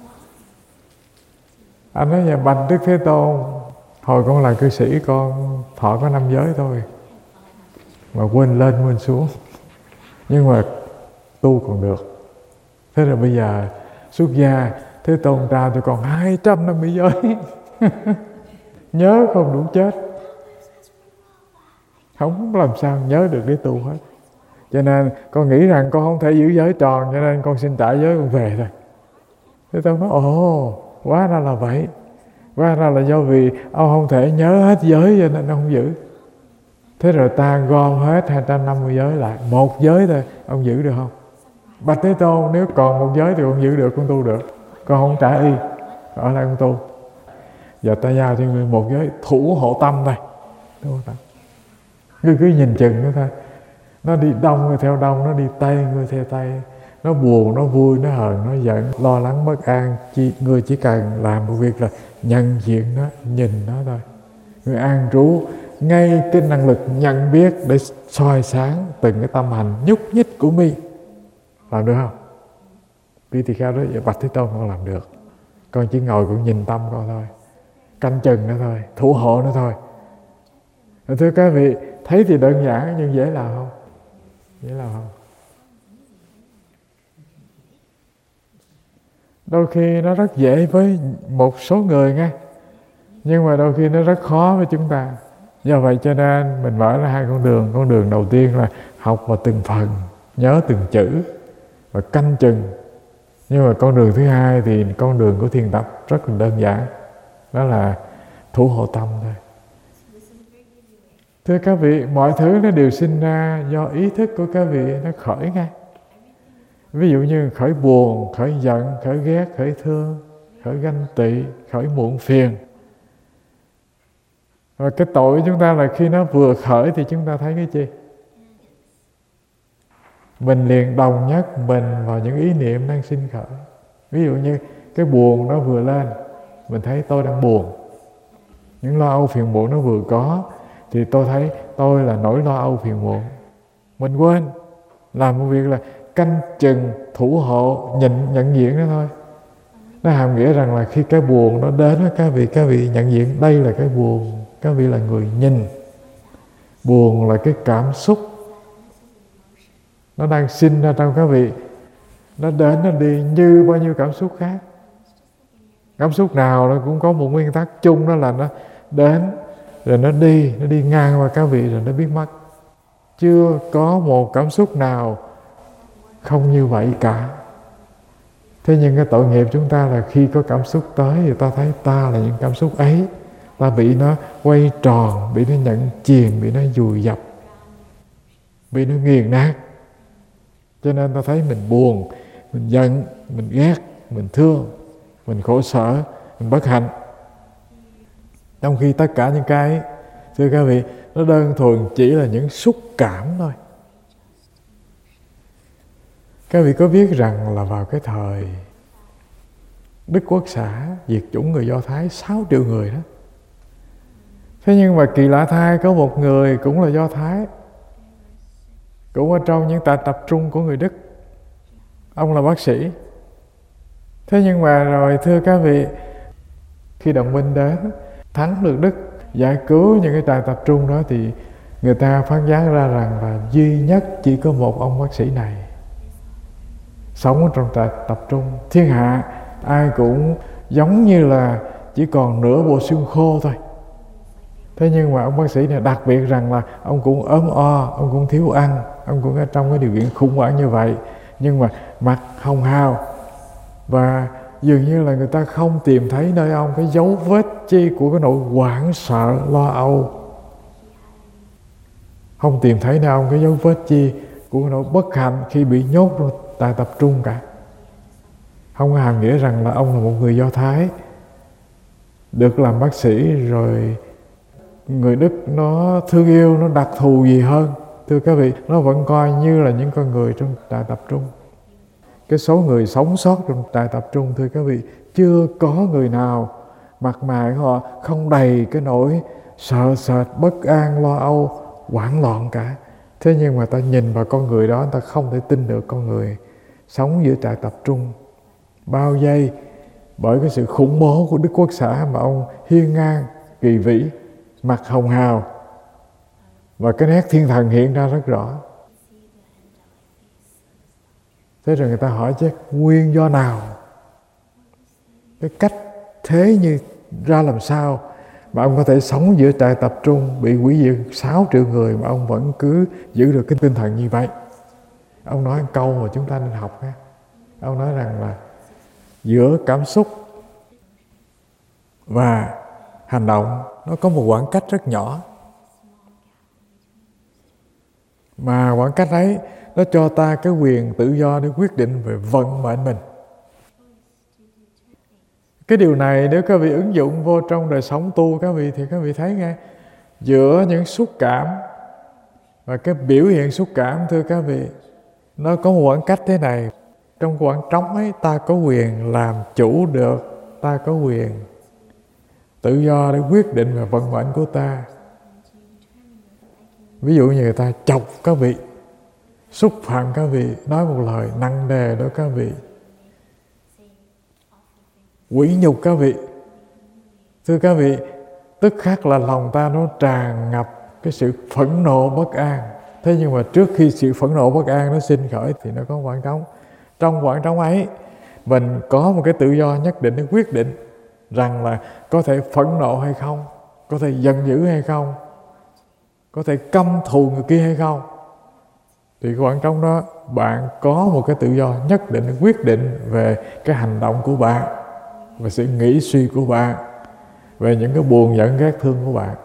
Anh nói: dạ bạch Đức Thế Tôn, hồi con là cư sĩ con thọ có 5 giới thôi, mà quên lên quên xuống, nhưng mà tu còn được. Thế rồi bây giờ xuất gia, Thế Tôn trao cho con 250 giới. Nhớ không đủ chết, không làm sao nhớ được để tu hết. Cho nên con nghĩ rằng con không thể giữ giới tròn, cho nên con xin trả giới con về thôi. Thế Tôn nói: ồ, hóa ra là vậy. Hóa ra là do vì ông không thể nhớ hết giới cho nên ông không giữ. Thế rồi ta gom hết 250 giới lại, một giới thôi, ông giữ được không? Bạch Thế Tôn, nếu còn một giới thì con giữ được, con tu được. Con không trả y, ở lại con tu. Giờ ta giao cho người một giới thủ hộ tâm thôi. Ngươi cứ nhìn chừng nó thôi. Nó đi đông người theo đông, nó đi tây người theo tây. Nó buồn, nó vui, nó hờn, nó giận, lo lắng, bất an. Người chỉ cần làm một việc là nhận diện nó, nhìn nó thôi. Người an trú ngay cái năng lực nhận biết để soi sáng từng cái tâm hành nhúc nhích của mi. Làm được không? Vị tỳ kheo đó: dạ bạch Thế Tôn, con làm được. Con chỉ ngồi con nhìn tâm con thôi, canh chừng nó thôi, thủ hộ nó thôi. Thưa các vị, thấy thì đơn giản nhưng dễ làm không? Dễ làm không? Đôi khi nó rất dễ với một số người nghe, nhưng mà đôi khi nó rất khó với chúng ta. Do vậy cho nên mình mở ra 2 con đường. Con đường đầu tiên là học vào từng phần, nhớ từng chữ và canh chừng. Nhưng mà con đường thứ hai thì con đường của thiền tập rất là đơn giản, đó là thủ hộ tâm thôi. Thưa các vị, mọi thứ nó đều sinh ra do ý thức của các vị nó khởi ngay. Ví dụ như khởi buồn, khởi giận, khởi ghét, khởi thương, khởi ganh tị, khởi muộn phiền. Và cái tội của chúng ta là khi nó vừa khởi thì chúng ta thấy cái gì? Mình liền đồng nhất mình vào những ý niệm đang sinh khởi. Ví dụ như cái buồn nó vừa lên, mình thấy tôi đang buồn. Những lo âu phiền muộn nó vừa có thì tôi thấy tôi là nỗi lo âu phiền muộn. Mình quên làm một việc là canh chừng, thủ hộ, nhận diện nó thôi. Nó hàm nghĩa rằng là khi cái buồn nó đến, các vị nhận diện đây là cái buồn. Các vị là người nhìn. Buồn là cái cảm xúc, nó đang sinh ra trong các vị. Nó đến, nó đi như bao nhiêu cảm xúc khác. Cảm xúc nào nó cũng có một nguyên tắc chung, đó là nó đến rồi nó đi ngang qua các vị rồi nó biến mất. Chưa có một cảm xúc nào không như vậy cả. Thế nhưng cái tội nghiệp chúng ta là khi có cảm xúc tới thì ta thấy ta là những cảm xúc ấy. Ta bị nó quay tròn, bị nó nhận chìm, bị nó vùi dập, bị nó nghiền nát. Cho nên ta thấy mình buồn, mình giận, mình ghét, mình thương, mình khổ sở, mình bất hạnh. Trong khi tất cả những cái, thưa các vị, nó đơn thuần chỉ là những xúc cảm thôi. Các vị có biết rằng là vào cái thời Đức Quốc xã diệt chủng người Do Thái 6 triệu người đó. Thế nhưng mà kỳ lạ thay, có một người cũng là Do Thái, cũng ở trong những trại tập trung của người Đức. Ông là bác sĩ. Thế nhưng mà rồi thưa các vị, khi đồng minh đến thắng được Đức, giải cứu những cái trại tập trung đó, thì người ta phán giá ra rằng là duy nhất chỉ có một ông bác sĩ này sống ở trong trại tập trung. Thiên hạ ai cũng giống như là chỉ còn nửa bộ xương khô thôi. Thế nhưng mà ông bác sĩ này đặc biệt rằng là ông cũng ốm o, ông cũng thiếu ăn, ông cũng ở trong cái điều kiện khủng hoảng như vậy. nhưng mà mặt hồng hào, và dường như là người ta không tìm thấy nơi ông cái dấu vết chi của cái nỗi hoảng sợ lo âu, không tìm thấy nơi ông cái dấu vết chi của cái nỗi bất hạnh khi bị nhốt trong trại tập trung cả. Không có hàm nghĩa rằng là ông là một người Do Thái được làm bác sĩ rồi người Đức nó thương yêu, nó đặc thù gì hơn. Thưa các vị, nó vẫn coi như là những con người trong trại tập trung. Cái số người sống sót trong trại tập trung, thưa các vị, chưa có người nào mặt mày của họ không đầy cái nỗi sợ sệt, bất an, lo âu, hoảng loạn cả. Thế nhưng mà ta nhìn vào con người đó, ta không thể tin được con người sống giữa trại tập trung bao vây bởi cái sự khủng bố của Đức Quốc xã mà ông hiên ngang, kỳ vĩ, mặt hồng hào, và cái nét thiên thần hiện ra rất rõ. Thế rồi người ta hỏi chứ nguyên do nào, cái cách thế như ra làm sao mà ông có thể sống giữa trại tập trung bị hủy diệt 6 triệu người mà ông vẫn cứ giữ được cái tinh thần như vậy. Ông nói một câu mà chúng ta nên học ha. Ông nói rằng là giữa cảm xúc và hành động nó có một khoảng cách rất nhỏ, mà khoảng cách ấy nó cho ta cái quyền tự do để quyết định về vận mệnh mình. Cái điều này nếu các vị ứng dụng vô trong đời sống tu các vị, thì các vị thấy nghe, giữa những xúc cảm và cái biểu hiện xúc cảm, thưa các vị, nó có một khoảng cách thế này. Trong khoảng trống ấy, ta có quyền làm chủ được, ta có quyền tự do để quyết định về vận mệnh của ta. Ví dụ như người ta chọc các vị, xúc phạm các vị, nói một lời nặng nề đối các vị, quỷ nhục các vị. Thưa các vị, tức khắc là lòng ta nó tràn ngập cái sự phẫn nộ bất an. Thế nhưng mà trước khi sự phẫn nộ bất an nó sinh khởi thì nó có khoảng trống. Trong khoảng trống ấy, mình có một cái tự do nhất định để quyết định rằng là có thể phẫn nộ hay không, có thể giận dữ hay không, có thể căm thù người kia hay không. Thì khoảng trống đó bạn có một cái tự do nhất định để quyết định về cái hành động của bạn, về sự nghĩ suy của bạn, về những cái buồn giận ghét thương của bạn.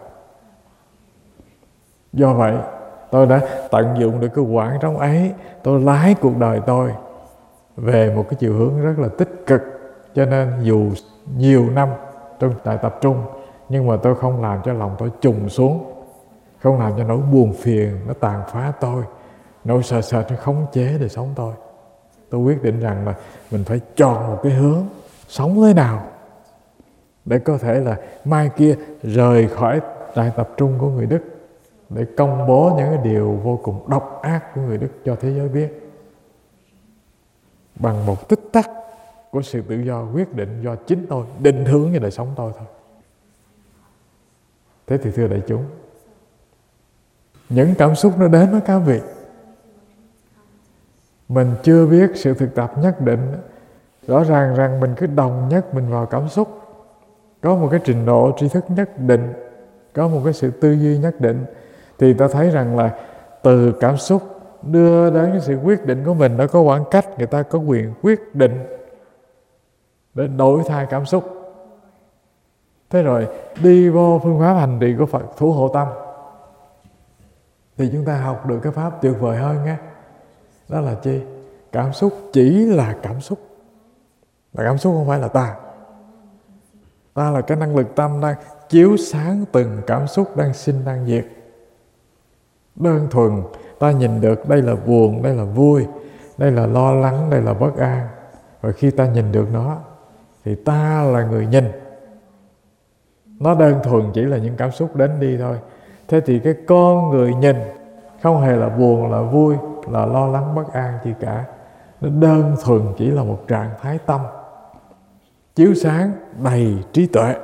Do vậy tôi đã tận dụng được cái khoảng trống ấy, tôi lái cuộc đời tôi về một cái chiều hướng rất là tích cực. Cho nên dù nhiều năm trong trại tập trung, nhưng mà tôi không làm cho lòng tôi trùng xuống, không làm cho nỗi buồn phiền nó tàn phá tôi, nỗi sợ sệt nó khống chế đời sống tôi. Tôi quyết định rằng là mình phải chọn một cái hướng sống thế nào để có thể là mai kia rời khỏi trại tập trung của người Đức, để công bố những cái điều vô cùng độc ác của người Đức cho thế giới biết, bằng một tích tắc của sự tự do quyết định do chính tôi định hướng cho đời sống tôi thôi. Thế thì thưa đại chúng, những cảm xúc nó đến với các vị, mình chưa biết sự thực tập nhất định, rõ ràng rằng mình cứ đồng nhất mình vào cảm xúc, có một cái trình độ tri thức nhất định, có một cái sự tư duy nhất định, thì ta thấy rằng là từ cảm xúc đưa đến cái sự quyết định của mình, nó có khoảng cách, người ta có quyền quyết định để đổi thay cảm xúc. Thế rồi đi vô phương pháp hành trì của Phật Thủ Hộ Tâm thì chúng ta học được cái pháp tuyệt vời hơn nhé. Đó là chi? Cảm xúc chỉ là cảm xúc, là cảm xúc, không phải là ta. Ta là cái năng lực tâm đang chiếu sáng từng cảm xúc đang sinh đang diệt. Đơn thuần ta nhìn được đây là buồn, đây là vui, đây là lo lắng, đây là bất an. Và khi ta nhìn được nó thì ta là người nhìn. Nó đơn thuần chỉ là những cảm xúc đến đi thôi. Thế thì cái con người nhìn không hề là buồn, là vui, là lo lắng, bất an gì cả. Nó đơn thuần chỉ là một trạng thái tâm chiếu sáng đầy trí tuệ.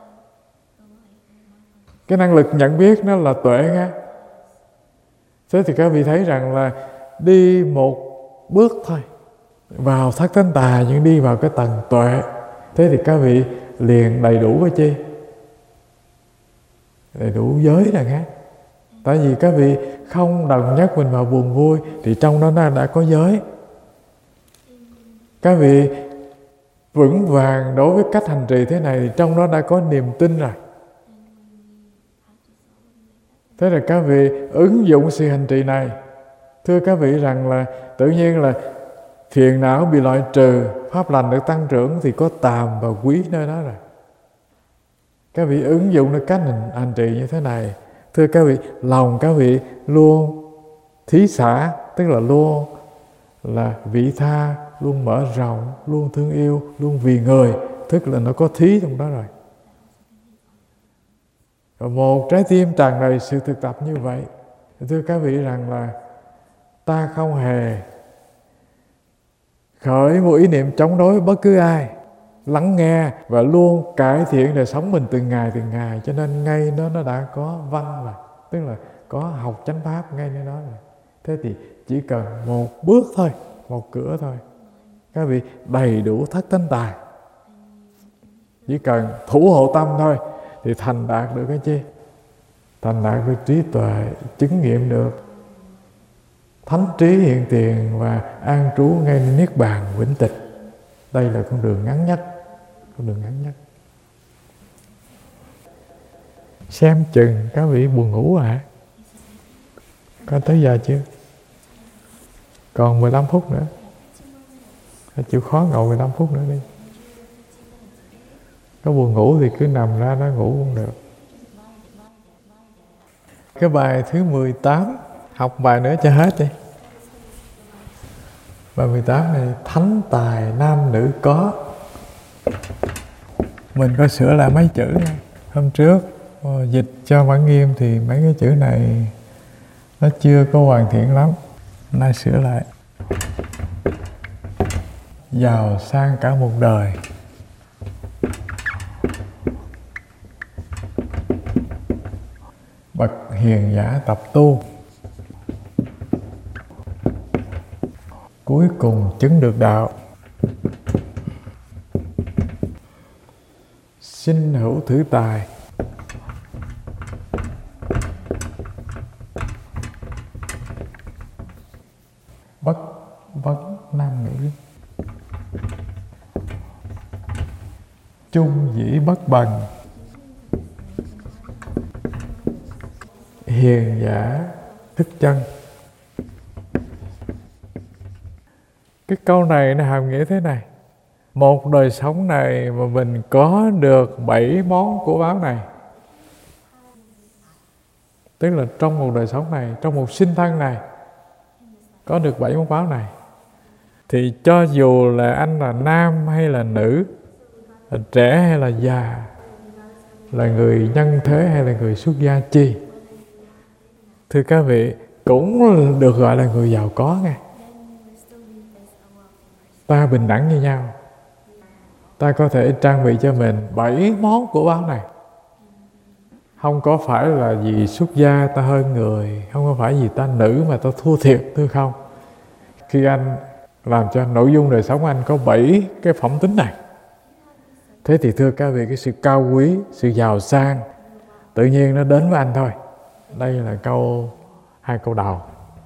Cái năng lực nhận biết nó là tuệ nha. Thế thì các vị thấy rằng là đi một bước thôi vào thất thánh tà, nhưng đi vào cái tầng tuệ, thế thì các vị liền đầy đủ với chi? Đầy đủ giới là khác. Tại vì các vị không đồng nhất mình vào buồn vui thì trong đó nó đã có giới. Các vị vững vàng đối với cách hành trì thế này thì trong đó đã có niềm tin rồi. Thế là các vị ứng dụng sự hành trì này. Thưa các vị rằng là tự nhiên là phiền não bị loại trừ, pháp lành được tăng trưởng thì có tàm và quý nơi đó rồi. Các vị ứng dụng được cách hành trì như thế này. Thưa các vị, lòng các vị luôn thí xả, tức là luôn là vị tha, luôn mở rộng, luôn thương yêu, luôn vì người, tức là nó có thí trong đó rồi. Và một trái tim tràn đầy sự thực tập như vậy, thưa các vị rằng là ta không hề khởi một ý niệm chống đối bất cứ ai, lắng nghe và luôn cải thiện đời sống mình từng ngày, cho nên ngay đó nó đã có văn rồi, tức là có học chánh pháp ngay nơi đó rồi. Thế thì chỉ cần một bước thôi, một cửa thôi, các vị đầy đủ thất tánh tài, chỉ cần thủ hộ tâm thôi thì thành đạt được cái chi? Thành đạt được trí tuệ, chứng nghiệm được thánh trí hiện tiền và an trú ngay niết bàn vĩnh tịch. Đây là con đường ngắn nhất, con đường ngắn nhất. Xem chừng các vị buồn ngủ hả? Có tới giờ chưa? Còn 15 phút nữa. Chịu khó ngồi 15 phút nữa đi. Có buồn ngủ thì cứ nằm ra đó ngủ cũng được. Cái bài thứ 18, học bài nữa cho hết đi. Bài 18 này, thánh tài nam nữ có. Mình có sửa lại mấy chữ này. Hôm trước dịch cho bản nghiêm thì mấy cái chữ này nó chưa có hoàn thiện lắm. Nay sửa lại. Giàu sang cả một đời. Bậc hiền giả tập tu, cuối cùng chứng được đạo. Sinh hữu thử tài, bất vấn nam nữ. Chung dĩ bất bằng, hiền giả thức chân. Cái câu này nó hàm nghĩa thế này: một đời sống này mà mình có được 7 món của báo này, tức là trong một đời sống này, trong một sinh thân này có được 7 món báo này, thì cho dù là anh là nam hay là nữ, là trẻ hay là già, là người nhân thế hay là người xuất gia chi, thưa các vị, cũng được gọi là người giàu có nghe. Ta bình đẳng như nhau. Ta có thể trang bị cho mình 7 món của báo này. Không có phải là vì xuất gia ta hơn người, không có phải vì ta nữ mà ta thua thiệt, thưa không. Khi anh làm cho nội dung đời sống anh có 7 cái phẩm tính này, thế thì thưa các vị, cái sự cao quý, sự giàu sang tự nhiên nó đến với anh thôi. Đây là hai câu đầu.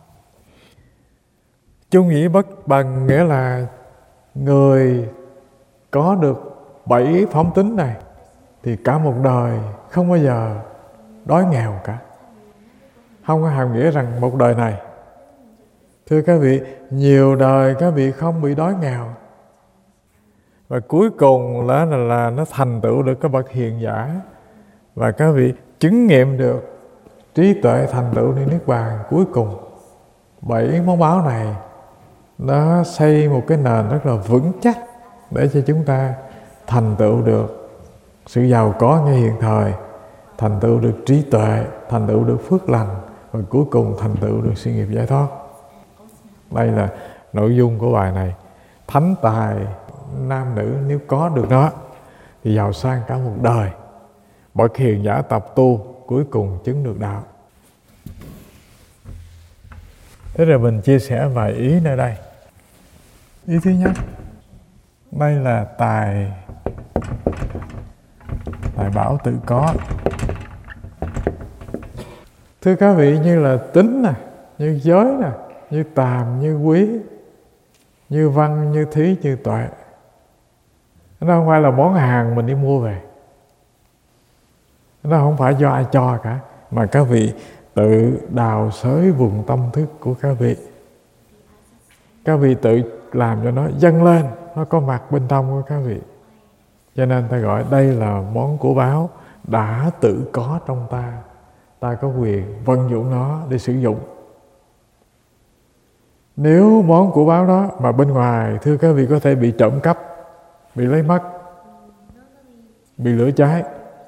Chung dĩ bất bằng nghĩa là người có được 7 phẩm tính này thì cả một đời không bao giờ đói nghèo cả. Không có hàm nghĩa rằng một đời này, thưa các vị, nhiều đời các vị không bị đói nghèo. Và cuối cùng là nó thành tựu được cái bậc hiền giả, và các vị chứng nghiệm được trí tuệ thành tựu đi niết bàn cuối cùng. 7 món báo này nó xây một cái nền rất là vững chắc để cho chúng ta thành tựu được sự giàu có ngay hiện thời, thành tựu được trí tuệ, thành tựu được phước lành, và cuối cùng thành tựu được sự nghiệp giải thoát. Đây là nội dung của bài này. Thánh tài nam nữ nếu có được nó thì giàu sang cả một đời. Bậc hiền giả tập tu, cuối cùng chứng được đạo. Thế rồi mình chia sẻ vài ý nơi đây. Ý thứ nhất, đây là tài bảo tự có. Thưa các vị, như là tính nè, như giới nè, như tàm, như quý, như văn, như thí, như tuệ. Nó không phải là món hàng mình đi mua về, nó không phải do ai cho cả, mà các vị tự đào xới vùng tâm thức của các vị. Các vị tự làm cho nó dâng lên, nó có mặt bên trong của các vị. Cho nên ta gọi đây là món của báo đã tự có trong ta. Ta có quyền vận dụng nó để sử dụng. Nếu món của báo đó mà bên ngoài, thưa các vị, có thể bị trộm cắp, bị lấy mất, bị lửa cháy.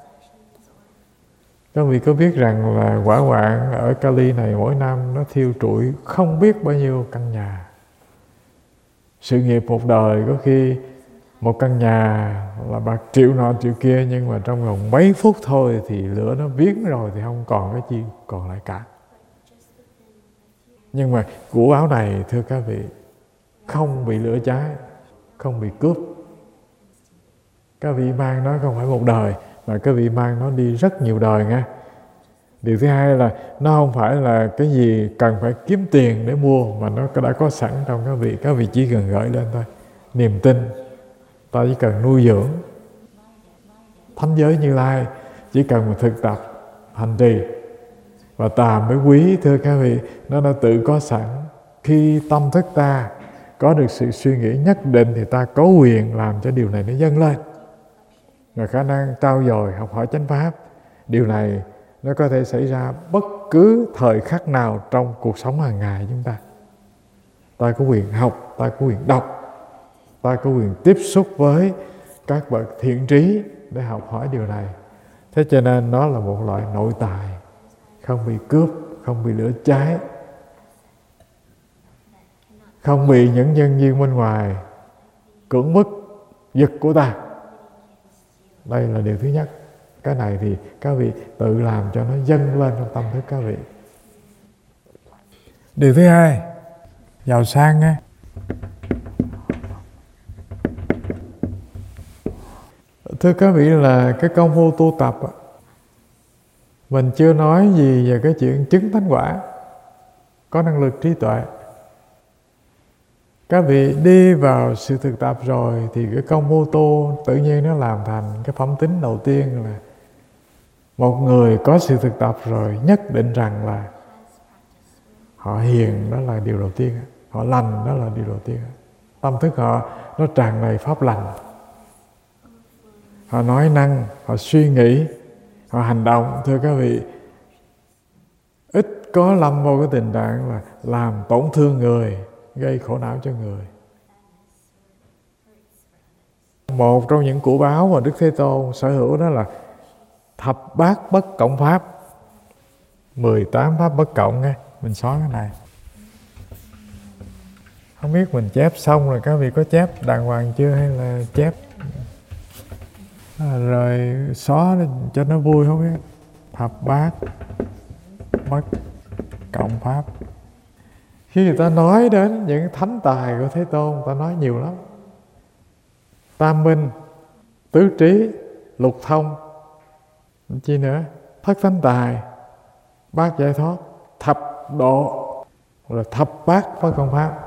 Các vị có biết rằng là hỏa hoạn ở Cali này mỗi năm nó thiêu trụi không biết bao nhiêu căn nhà. Sự nghiệp một đời có khi một căn nhà là bạc triệu nọ triệu kia, nhưng mà trong vòng mấy phút thôi thì lửa nó biến rồi thì không còn cái chi còn lại cả. Nhưng mà của báo này, thưa các vị, không bị lửa cháy, không bị cướp. Các vị mang nó không phải một đời, mà các vị mang nó đi rất nhiều đời nha. Điều thứ hai là nó không phải là cái gì cần phải kiếm tiền để mua, mà nó đã có sẵn trong các vị. Các vị chỉ cần gửi lên thôi. Niềm tin, ta chỉ cần nuôi dưỡng. Thánh giới Như Lai chỉ cần một thực tập, hành trì và ta mới quý, thưa các vị. Nó đã tự có sẵn. Khi tâm thức ta có được sự suy nghĩ nhất định thì ta có quyền làm cho điều này nó dâng lên. Và khả năng trau dồi, học hỏi chánh pháp, điều này nó có thể xảy ra bất cứ thời khắc nào trong cuộc sống hàng ngày chúng ta. Ta có quyền học, ta có quyền đọc, ta có quyền tiếp xúc với các bậc thiện trí để học hỏi điều này. Thế cho nên nó là một loại nội tài, không bị cướp, không bị lửa cháy, không bị những nhân viên bên ngoài cưỡng bức, giật của ta. Đây là điều thứ nhất. Cái này thì các vị tự làm cho nó dâng lên trong tâm thức các vị. Điều thứ hai, giàu sang nghe. Thưa các vị, là cái công phu tu tập, mình chưa nói gì về cái chuyện chứng thánh quả, có năng lực trí tuệ. Các vị đi vào sự thực tập rồi thì cái công phu tu tự nhiên nó làm thành cái phẩm tính đầu tiên là một người có sự thực tập rồi nhất định rằng là họ hiền, đó là điều đầu tiên. Họ lành, đó là điều đầu tiên. Tâm thức họ nó tràn đầy pháp lành. Họ nói năng, họ suy nghĩ, họ hành động, thưa các vị, ít có lâm vào cái tình trạng là làm tổn thương người, gây khổ não cho người. Một trong những của báo mà Đức Thế Tôn sở hữu đó là thập bát bất cộng pháp, 18 pháp bất cộng nghe. Mình xóa cái này. Không biết mình chép xong rồi các vị có chép đàng hoàng chưa, hay là chép rồi xóa cho nó vui không biết. Thập bát bất cộng pháp. Khi người ta nói đến những thánh tài của Thế Tôn, ta nói nhiều lắm. Tam minh, tứ trí, lục thông, chi nữa, thất thánh tài, bát giải thoát, thập độ, là thập bát bất cộng pháp.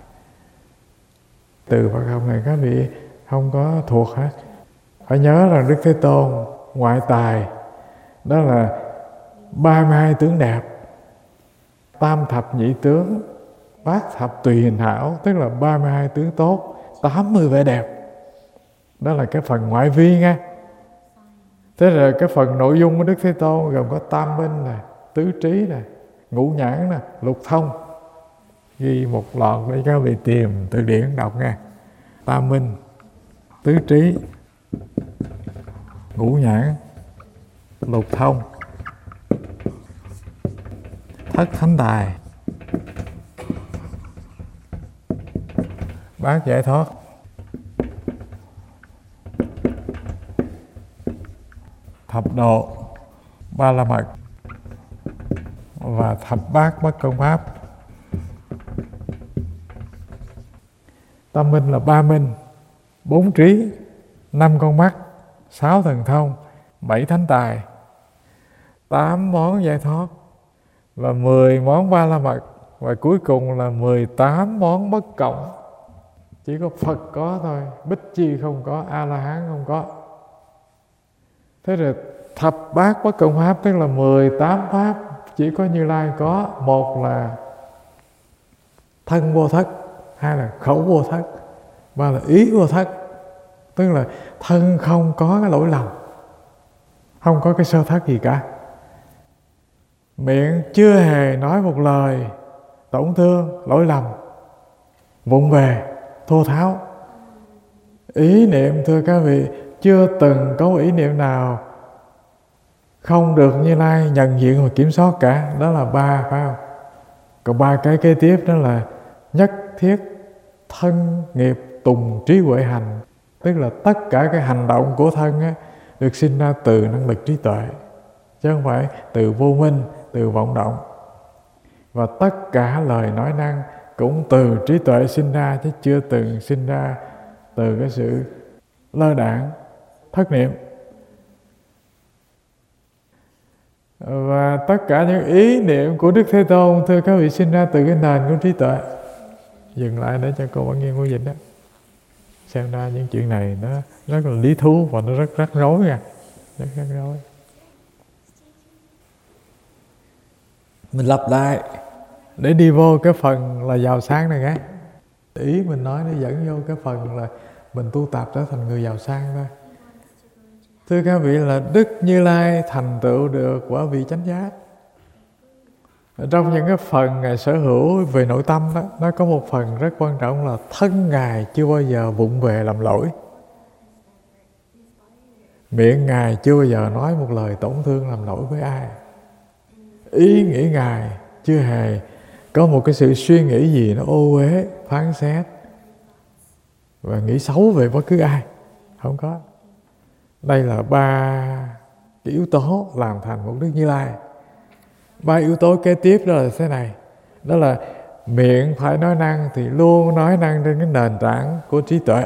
Từ Phật học này các vị không có thuộc hết. Phải nhớ rằng Đức Thế Tôn ngoại tài đó là 32 tướng đẹp, tam thập nhị tướng, bát thập tùy hình hảo, tức là 32 tướng tốt, 80 vẻ đẹp. Đó là cái phần ngoại vi nghe. Thế rồi cái phần nội dung của Đức Thế Tôn gồm có tam minh này, tứ trí này, ngũ nhãn này, lục thông. Ghi một loạt để các vị tìm từ điển đọc nghe. Tam minh, tứ trí, ngũ nhãn, lục thông, thất thánh tài, bát giải thoát, thập độ, ba la mật và thập bát bất công pháp. Tam minh là ba minh, 4 trí, 5 con mắt, 6 thần thông, 7 thánh tài, 8 món giải thoát và 10 món ba la mật, và cuối cùng là 18 món bất cộng. Chỉ có Phật có thôi, Bích Chi không có, A-la-hán không có. Thế rồi thập bát bất cộng pháp, tức là 18 pháp chỉ có Như Lai có. Một là thân vô thất, hai là khẩu vô thất, ba là ý vô thất. Tức là thân không có cái lỗi lầm, không có cái sơ thất gì cả. Miệng chưa hề nói một lời tổn thương, lỗi lầm, vụng về, thô tháo. Ý niệm, thưa các vị, chưa từng có ý niệm nào không được Như Lai nhận diện và kiểm soát cả. Đó là ba, phải không? Còn ba cái kế tiếp đó là nhất thiết thân nghiệp tùng trí huệ hành. Tức là tất cả cái hành động của thân á, được sinh ra từ năng lực trí tuệ, chứ không phải từ vô minh, từ vọng động. Và tất cả lời nói năng cũng từ trí tuệ sinh ra, chứ chưa từng sinh ra từ cái sự lơ đãng, thất niệm. Và tất cả những ý niệm của Đức Thế Tôn, thưa các vị, sinh ra từ cái nền của trí tuệ. Dừng lại để cho cô Bảo Nghiên cô dịch đó. Xem ra những chuyện này nó rất là lý thú và nó rất rắc rối nha. Rất rắc rối. Mình lặp lại để đi vô cái phần là giàu sang này nghe. Ý mình nói nó dẫn vô cái phần là mình tu tập trở thành người giàu sang thôi. Thưa các vị, là Đức Như Lai thành tựu được quả vị chánh giác. Trong những cái phần Ngài sở hữu về nội tâm đó, nó có một phần rất quan trọng là thân Ngài chưa bao giờ vụng về làm lỗi. Miệng Ngài chưa bao giờ nói một lời tổn thương làm lỗi với ai. Ý nghĩ Ngài chưa hề có một cái sự suy nghĩ gì nó ô uế, phán xét và nghĩ xấu về bất cứ ai. Không có. Đây là ba cái yếu tố làm thành một Đức Như Lai. Ba yếu tố kế tiếp đó là thế này. Đó là miệng phải nói năng thì luôn nói năng trên cái nền tảng của trí tuệ.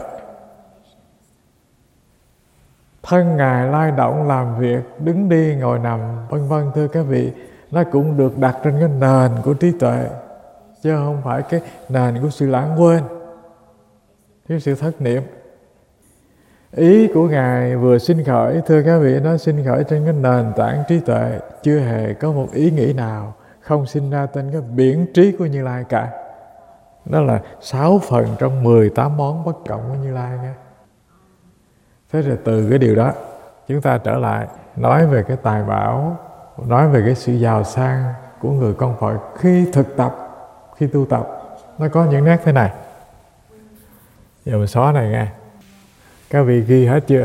Thân Ngài lay động, làm việc, đứng đi, ngồi nằm, vân vân, thưa các vị, nó cũng được đặt trên cái nền của trí tuệ, chứ không phải cái nền của sự lãng quên, thiếu sự thất niệm. Ý của Ngài vừa sinh khởi, thưa các vị, nó sinh khởi trên cái nền tảng trí tuệ, chưa hề có một ý nghĩ nào không sinh ra trên cái biển trí của Như Lai cả. Đó là 6 phần trong 18 món bất cộng của Như Lai nha. Thế rồi từ cái điều đó chúng ta trở lại nói về cái tài bảo, nói về cái sự giàu sang của người con Phật khi thực tập, khi tu tập. Nó có những nét thế này. Giờ mình xóa này nghe. Các vị ghi hết chưa?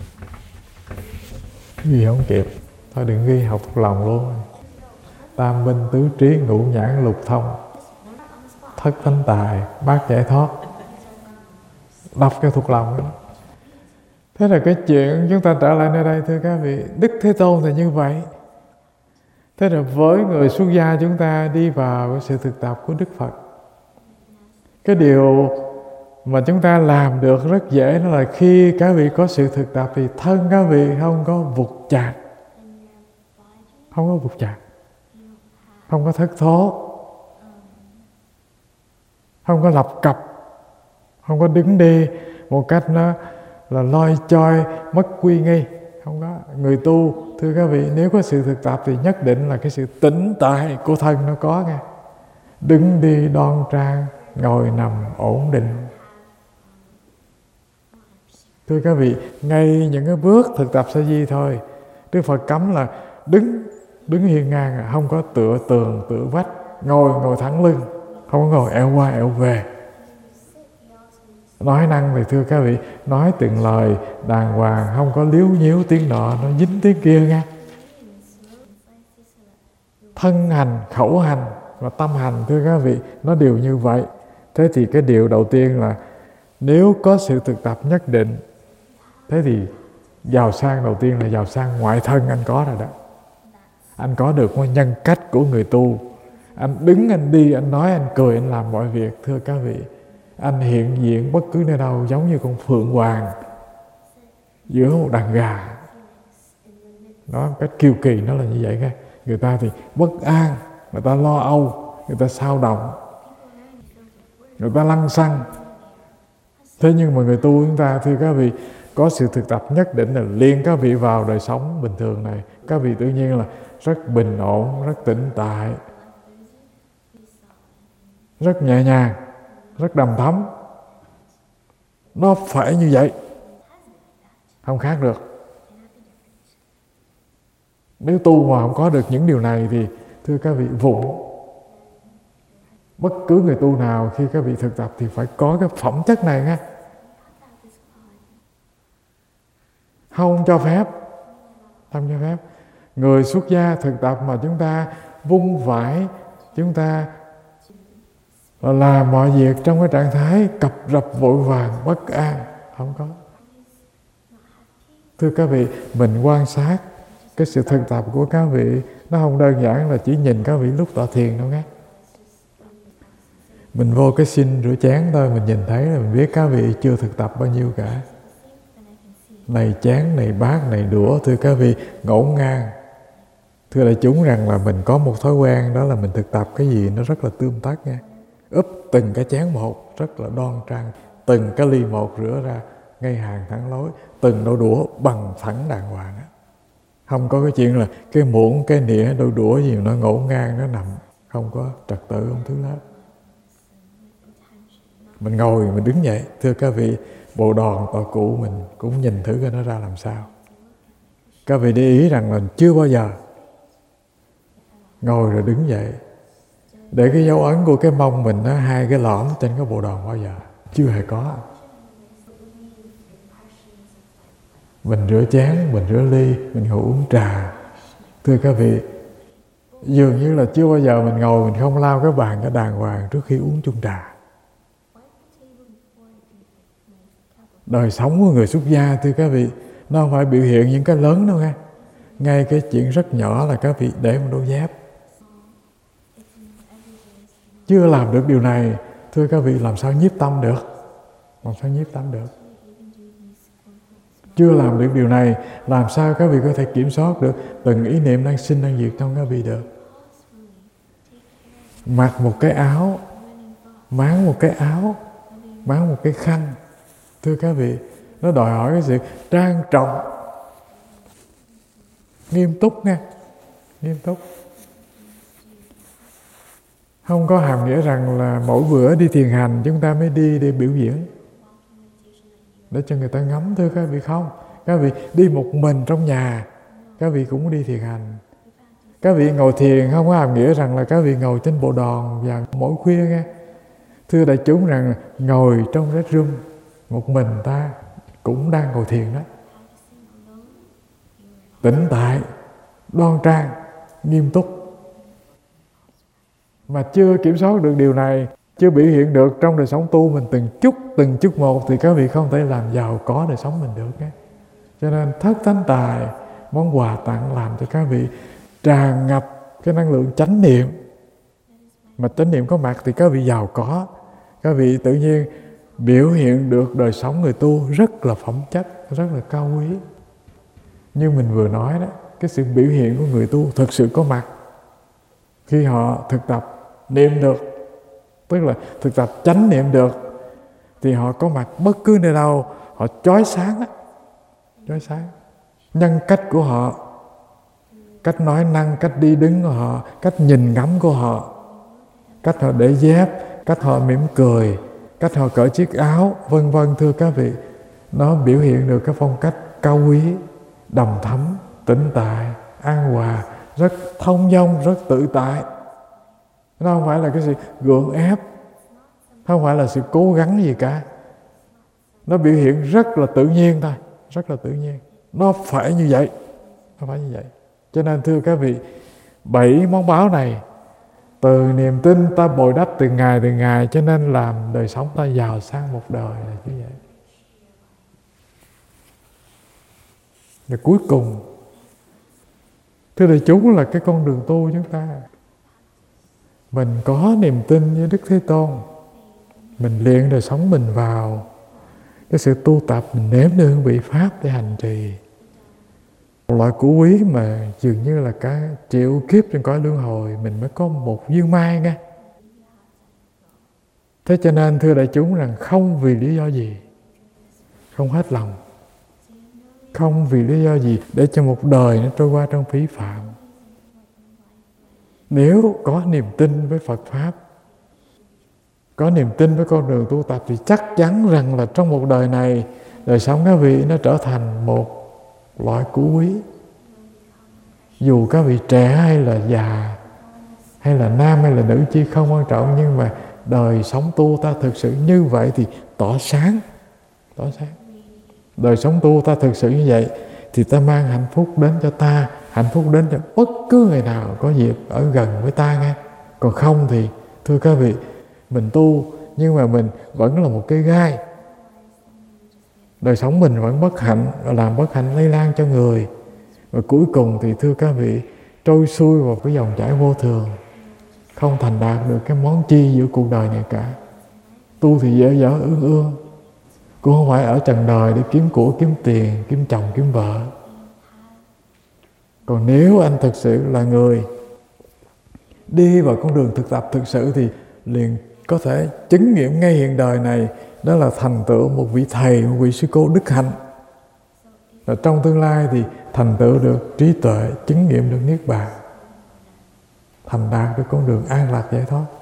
Ghi không kịp. Thôi đừng ghi, học thuộc lòng luôn. Tam minh tứ trí ngũ nhãn lục thông, thất tánh tài bát giải thoát. Đọc cho thuộc lòng đó. Thế là cái chuyện chúng ta trở lại nơi đây, thưa các vị, Đức Thế Tôn thì như vậy. Thế là với người xuất gia chúng ta đi vào cái sự thực tập của Đức Phật, cái điều mà chúng ta làm được rất dễ đó là khi các vị có sự thực tập thì thân các vị không có vụt chạc, không có vụt chạc, không có thất thố, không có lập cập, không có đứng đi một cách nó là loi choi, mất quy nghi. Không có. Người tu, thưa các vị, nếu có sự thực tập thì nhất định là cái sự tĩnh tại của thân nó có nghe. Đứng đi đoan trang, ngồi nằm ổn định. Thưa các vị, ngay những cái bước thực tập sa di thôi, Đức Phật cấm là đứng hiên ngang, không có tựa tường, tựa vách, ngồi thẳng lưng, không có ngồi eo qua eo về. Nói năng thì thưa các vị, nói từng lời đàng hoàng, không có liếu nhíu tiếng nọ, nó dính tiếng kia nha. Thân hành, khẩu hành và tâm hành, thưa các vị, nó đều như vậy. Thế thì cái điều đầu tiên là nếu có sự thực tập nhất định, thế thì giàu sang đầu tiên là giàu sang ngoại thân anh có rồi đó. Anh có được một nhân cách của người tu. Anh đứng, anh đi, anh nói, anh cười, anh làm mọi việc, thưa các vị. Anh hiện diện bất cứ nơi đâu giống như con phượng hoàng giữa một đàn gà. Nói một cách kiêu kỳ nó là như vậy nghe. Người ta thì bất an, người ta lo âu, người ta xao động, người ta lăng xăng. Thế nhưng mà người tu chúng ta, thưa các vị, có sự thực tập nhất định là liên các vị vào đời sống bình thường này, các vị tự nhiên là rất bình ổn, rất tĩnh tại, rất nhẹ nhàng, rất đầm thấm. Nó phải như vậy, không khác được. Nếu tu mà không có được những điều này thì thưa các vị vụng. Bất cứ người tu nào khi các vị thực tập thì phải có cái phẩm chất này nghe. Không cho phép người xuất gia thực tập mà chúng ta vung vãi, chúng ta làm mọi việc trong cái trạng thái cập rập vội vàng bất an, không có. Thưa các vị, mình quan sát cái sự thực tập của các vị, nó không đơn giản là chỉ nhìn các vị lúc tọa thiền đâu nghe. Mình vô cái xin rửa chén thôi, mình nhìn thấy là mình biết các vị chưa thực tập bao nhiêu cả. Này chén, này bát, này đũa, thưa các vị, ngổn ngang. Thưa đại chúng rằng là mình có một thói quen, đó là mình thực tập cái gì nó rất là tươm tất nha. Úp từng cái chén một rất là đoan trang, từng cái ly một rửa ra ngay hàng thẳng lối, từng đôi đũa bằng thẳng đàng hoàng á. Không có cái chuyện là cái muỗng, cái nĩa, đôi đũa gì nó ngổn ngang, nó nằm không có trật tự, không thứ đó. Mình ngồi, mình đứng dậy, thưa các vị, bộ đòn tọa cụ mình cũng nhìn thử coi nó ra làm sao. Các vị để ý rằng là chưa bao giờ ngồi rồi đứng dậy để cái dấu ấn của cái mông mình nó hai cái lõm trên cái bộ đòn bao giờ. Chưa hề có. Mình rửa chén, mình rửa ly, mình ngồi uống trà. Thưa các vị, dường như là chưa bao giờ mình ngồi mình không lau cái bàn cho đàng hoàng trước khi uống chung trà. Đời sống của người xuất gia, thưa các vị, nó không phải biểu hiện những cái lớn đâu nghe. Ngay cái chuyện rất nhỏ là các vị để một đôi dép. Chưa làm được điều này, thưa các vị, làm sao nhiếp tâm được? Làm sao nhiếp tâm được? Chưa làm được điều này, làm sao các vị có thể kiểm soát được từng ý niệm đang sinh đang diệt trong các vị được? Mặc một cái áo, máng một cái áo, máng một cái khăn, thưa các vị, nó đòi hỏi cái sự trang trọng, nghiêm túc nha, nghiêm túc. Không có hàm nghĩa rằng là mỗi bữa đi thiền hành chúng ta mới đi để biểu diễn để cho người ta ngắm, thưa các vị, không. Các vị đi một mình trong nhà, các vị cũng đi thiền hành. Các vị ngồi thiền không có hàm nghĩa rằng là các vị ngồi trên bộ đòn vào mỗi khuya nghe. Thưa đại chúng rằng ngồi trong cái room một mình ta cũng đang ngồi thiền đó. Tĩnh tại, đoan trang, nghiêm túc. Mà chưa kiểm soát được điều này, chưa biểu hiện được trong đời sống tu mình từng chút một thì các vị không thể làm giàu có đời sống mình được nhé. Cho nên thất thánh tài, món quà tặng làm cho các vị tràn ngập cái năng lượng chánh niệm. Mà chánh niệm có mặt thì các vị giàu có. Các vị tự nhiên biểu hiện được đời sống người tu rất là phẩm chất, rất là cao quý. Như mình vừa nói đó, cái sự biểu hiện của người tu thực sự có mặt khi họ thực tập niệm được, tức là thực tập chánh niệm được, thì họ có mặt bất cứ nơi đâu, họ chói sáng á, chói sáng. Nhân cách của họ, cách nói năng, cách đi đứng của họ, cách nhìn ngắm của họ, cách họ để dép, cách họ mỉm cười, cách họ cởi chiếc áo, vân vân, thưa các vị, nó biểu hiện được cái phong cách cao quý, đầm thấm, tĩnh tại, an hòa, rất thông dong, rất tự tại. Nó không phải là cái sự gượng ép, không phải là sự cố gắng gì cả. Nó biểu hiện rất là tự nhiên thôi, rất là tự nhiên. Nó phải như vậy, nó phải như vậy. Cho nên thưa các vị, 7 món báo này, từ niềm tin ta bồi đắp từng ngày, cho nên làm đời sống ta giàu sang một đời là như vậy. Và cuối cùng, thưa đại chúng, là cái con đường tu chúng ta. Mình có niềm tin với Đức Thế Tôn, mình luyện đời sống mình vào cái sự tu tập, mình nếm được hương vị Pháp để hành trì. Một loại củ quý mà dường như là cả triệu kiếp trên cõi luân hồi mình mới có một viên mai nghe. Thế cho nên thưa đại chúng rằng không vì lý do gì không hết lòng, không vì lý do gì để cho một đời nó trôi qua trong phí phạm. Nếu có niềm tin với Phật Pháp, có niềm tin với con đường tu tập, thì chắc chắn rằng là trong một đời này, đời sống các vị nó trở thành một loại củ quý. Dù các vị trẻ hay là già, hay là nam hay là nữ chi không quan trọng, nhưng mà đời sống tu ta thực sự như vậy thì tỏ sáng. Đời sống tu ta thực sự như vậy thì ta mang hạnh phúc đến cho ta, hạnh phúc đến cho bất cứ người nào có dịp ở gần với ta nghe. Còn không thì thưa các vị, mình tu nhưng mà mình vẫn là một cái gai. Đời sống mình vẫn bất hạnh, làm bất hạnh lây lan cho người. Và cuối cùng thì thưa các vị, trôi xuôi vào cái dòng chảy vô thường, không thành đạt được cái món chi giữa cuộc đời này cả. Tu thì dở dở ương ương, cũng không phải ở trần đời để kiếm của, kiếm tiền, kiếm chồng, kiếm vợ. Còn nếu anh thực sự là người đi vào con đường thực tập thực sự thì liền có thể chứng nghiệm ngay hiện đời này, đó là thành tựu một vị thầy, một vị sư cô đức hạnh. Và trong tương lai thì thành tựu được trí tuệ, chứng nghiệm được niết bàn, thành đạt được con đường an lạc giải thoát.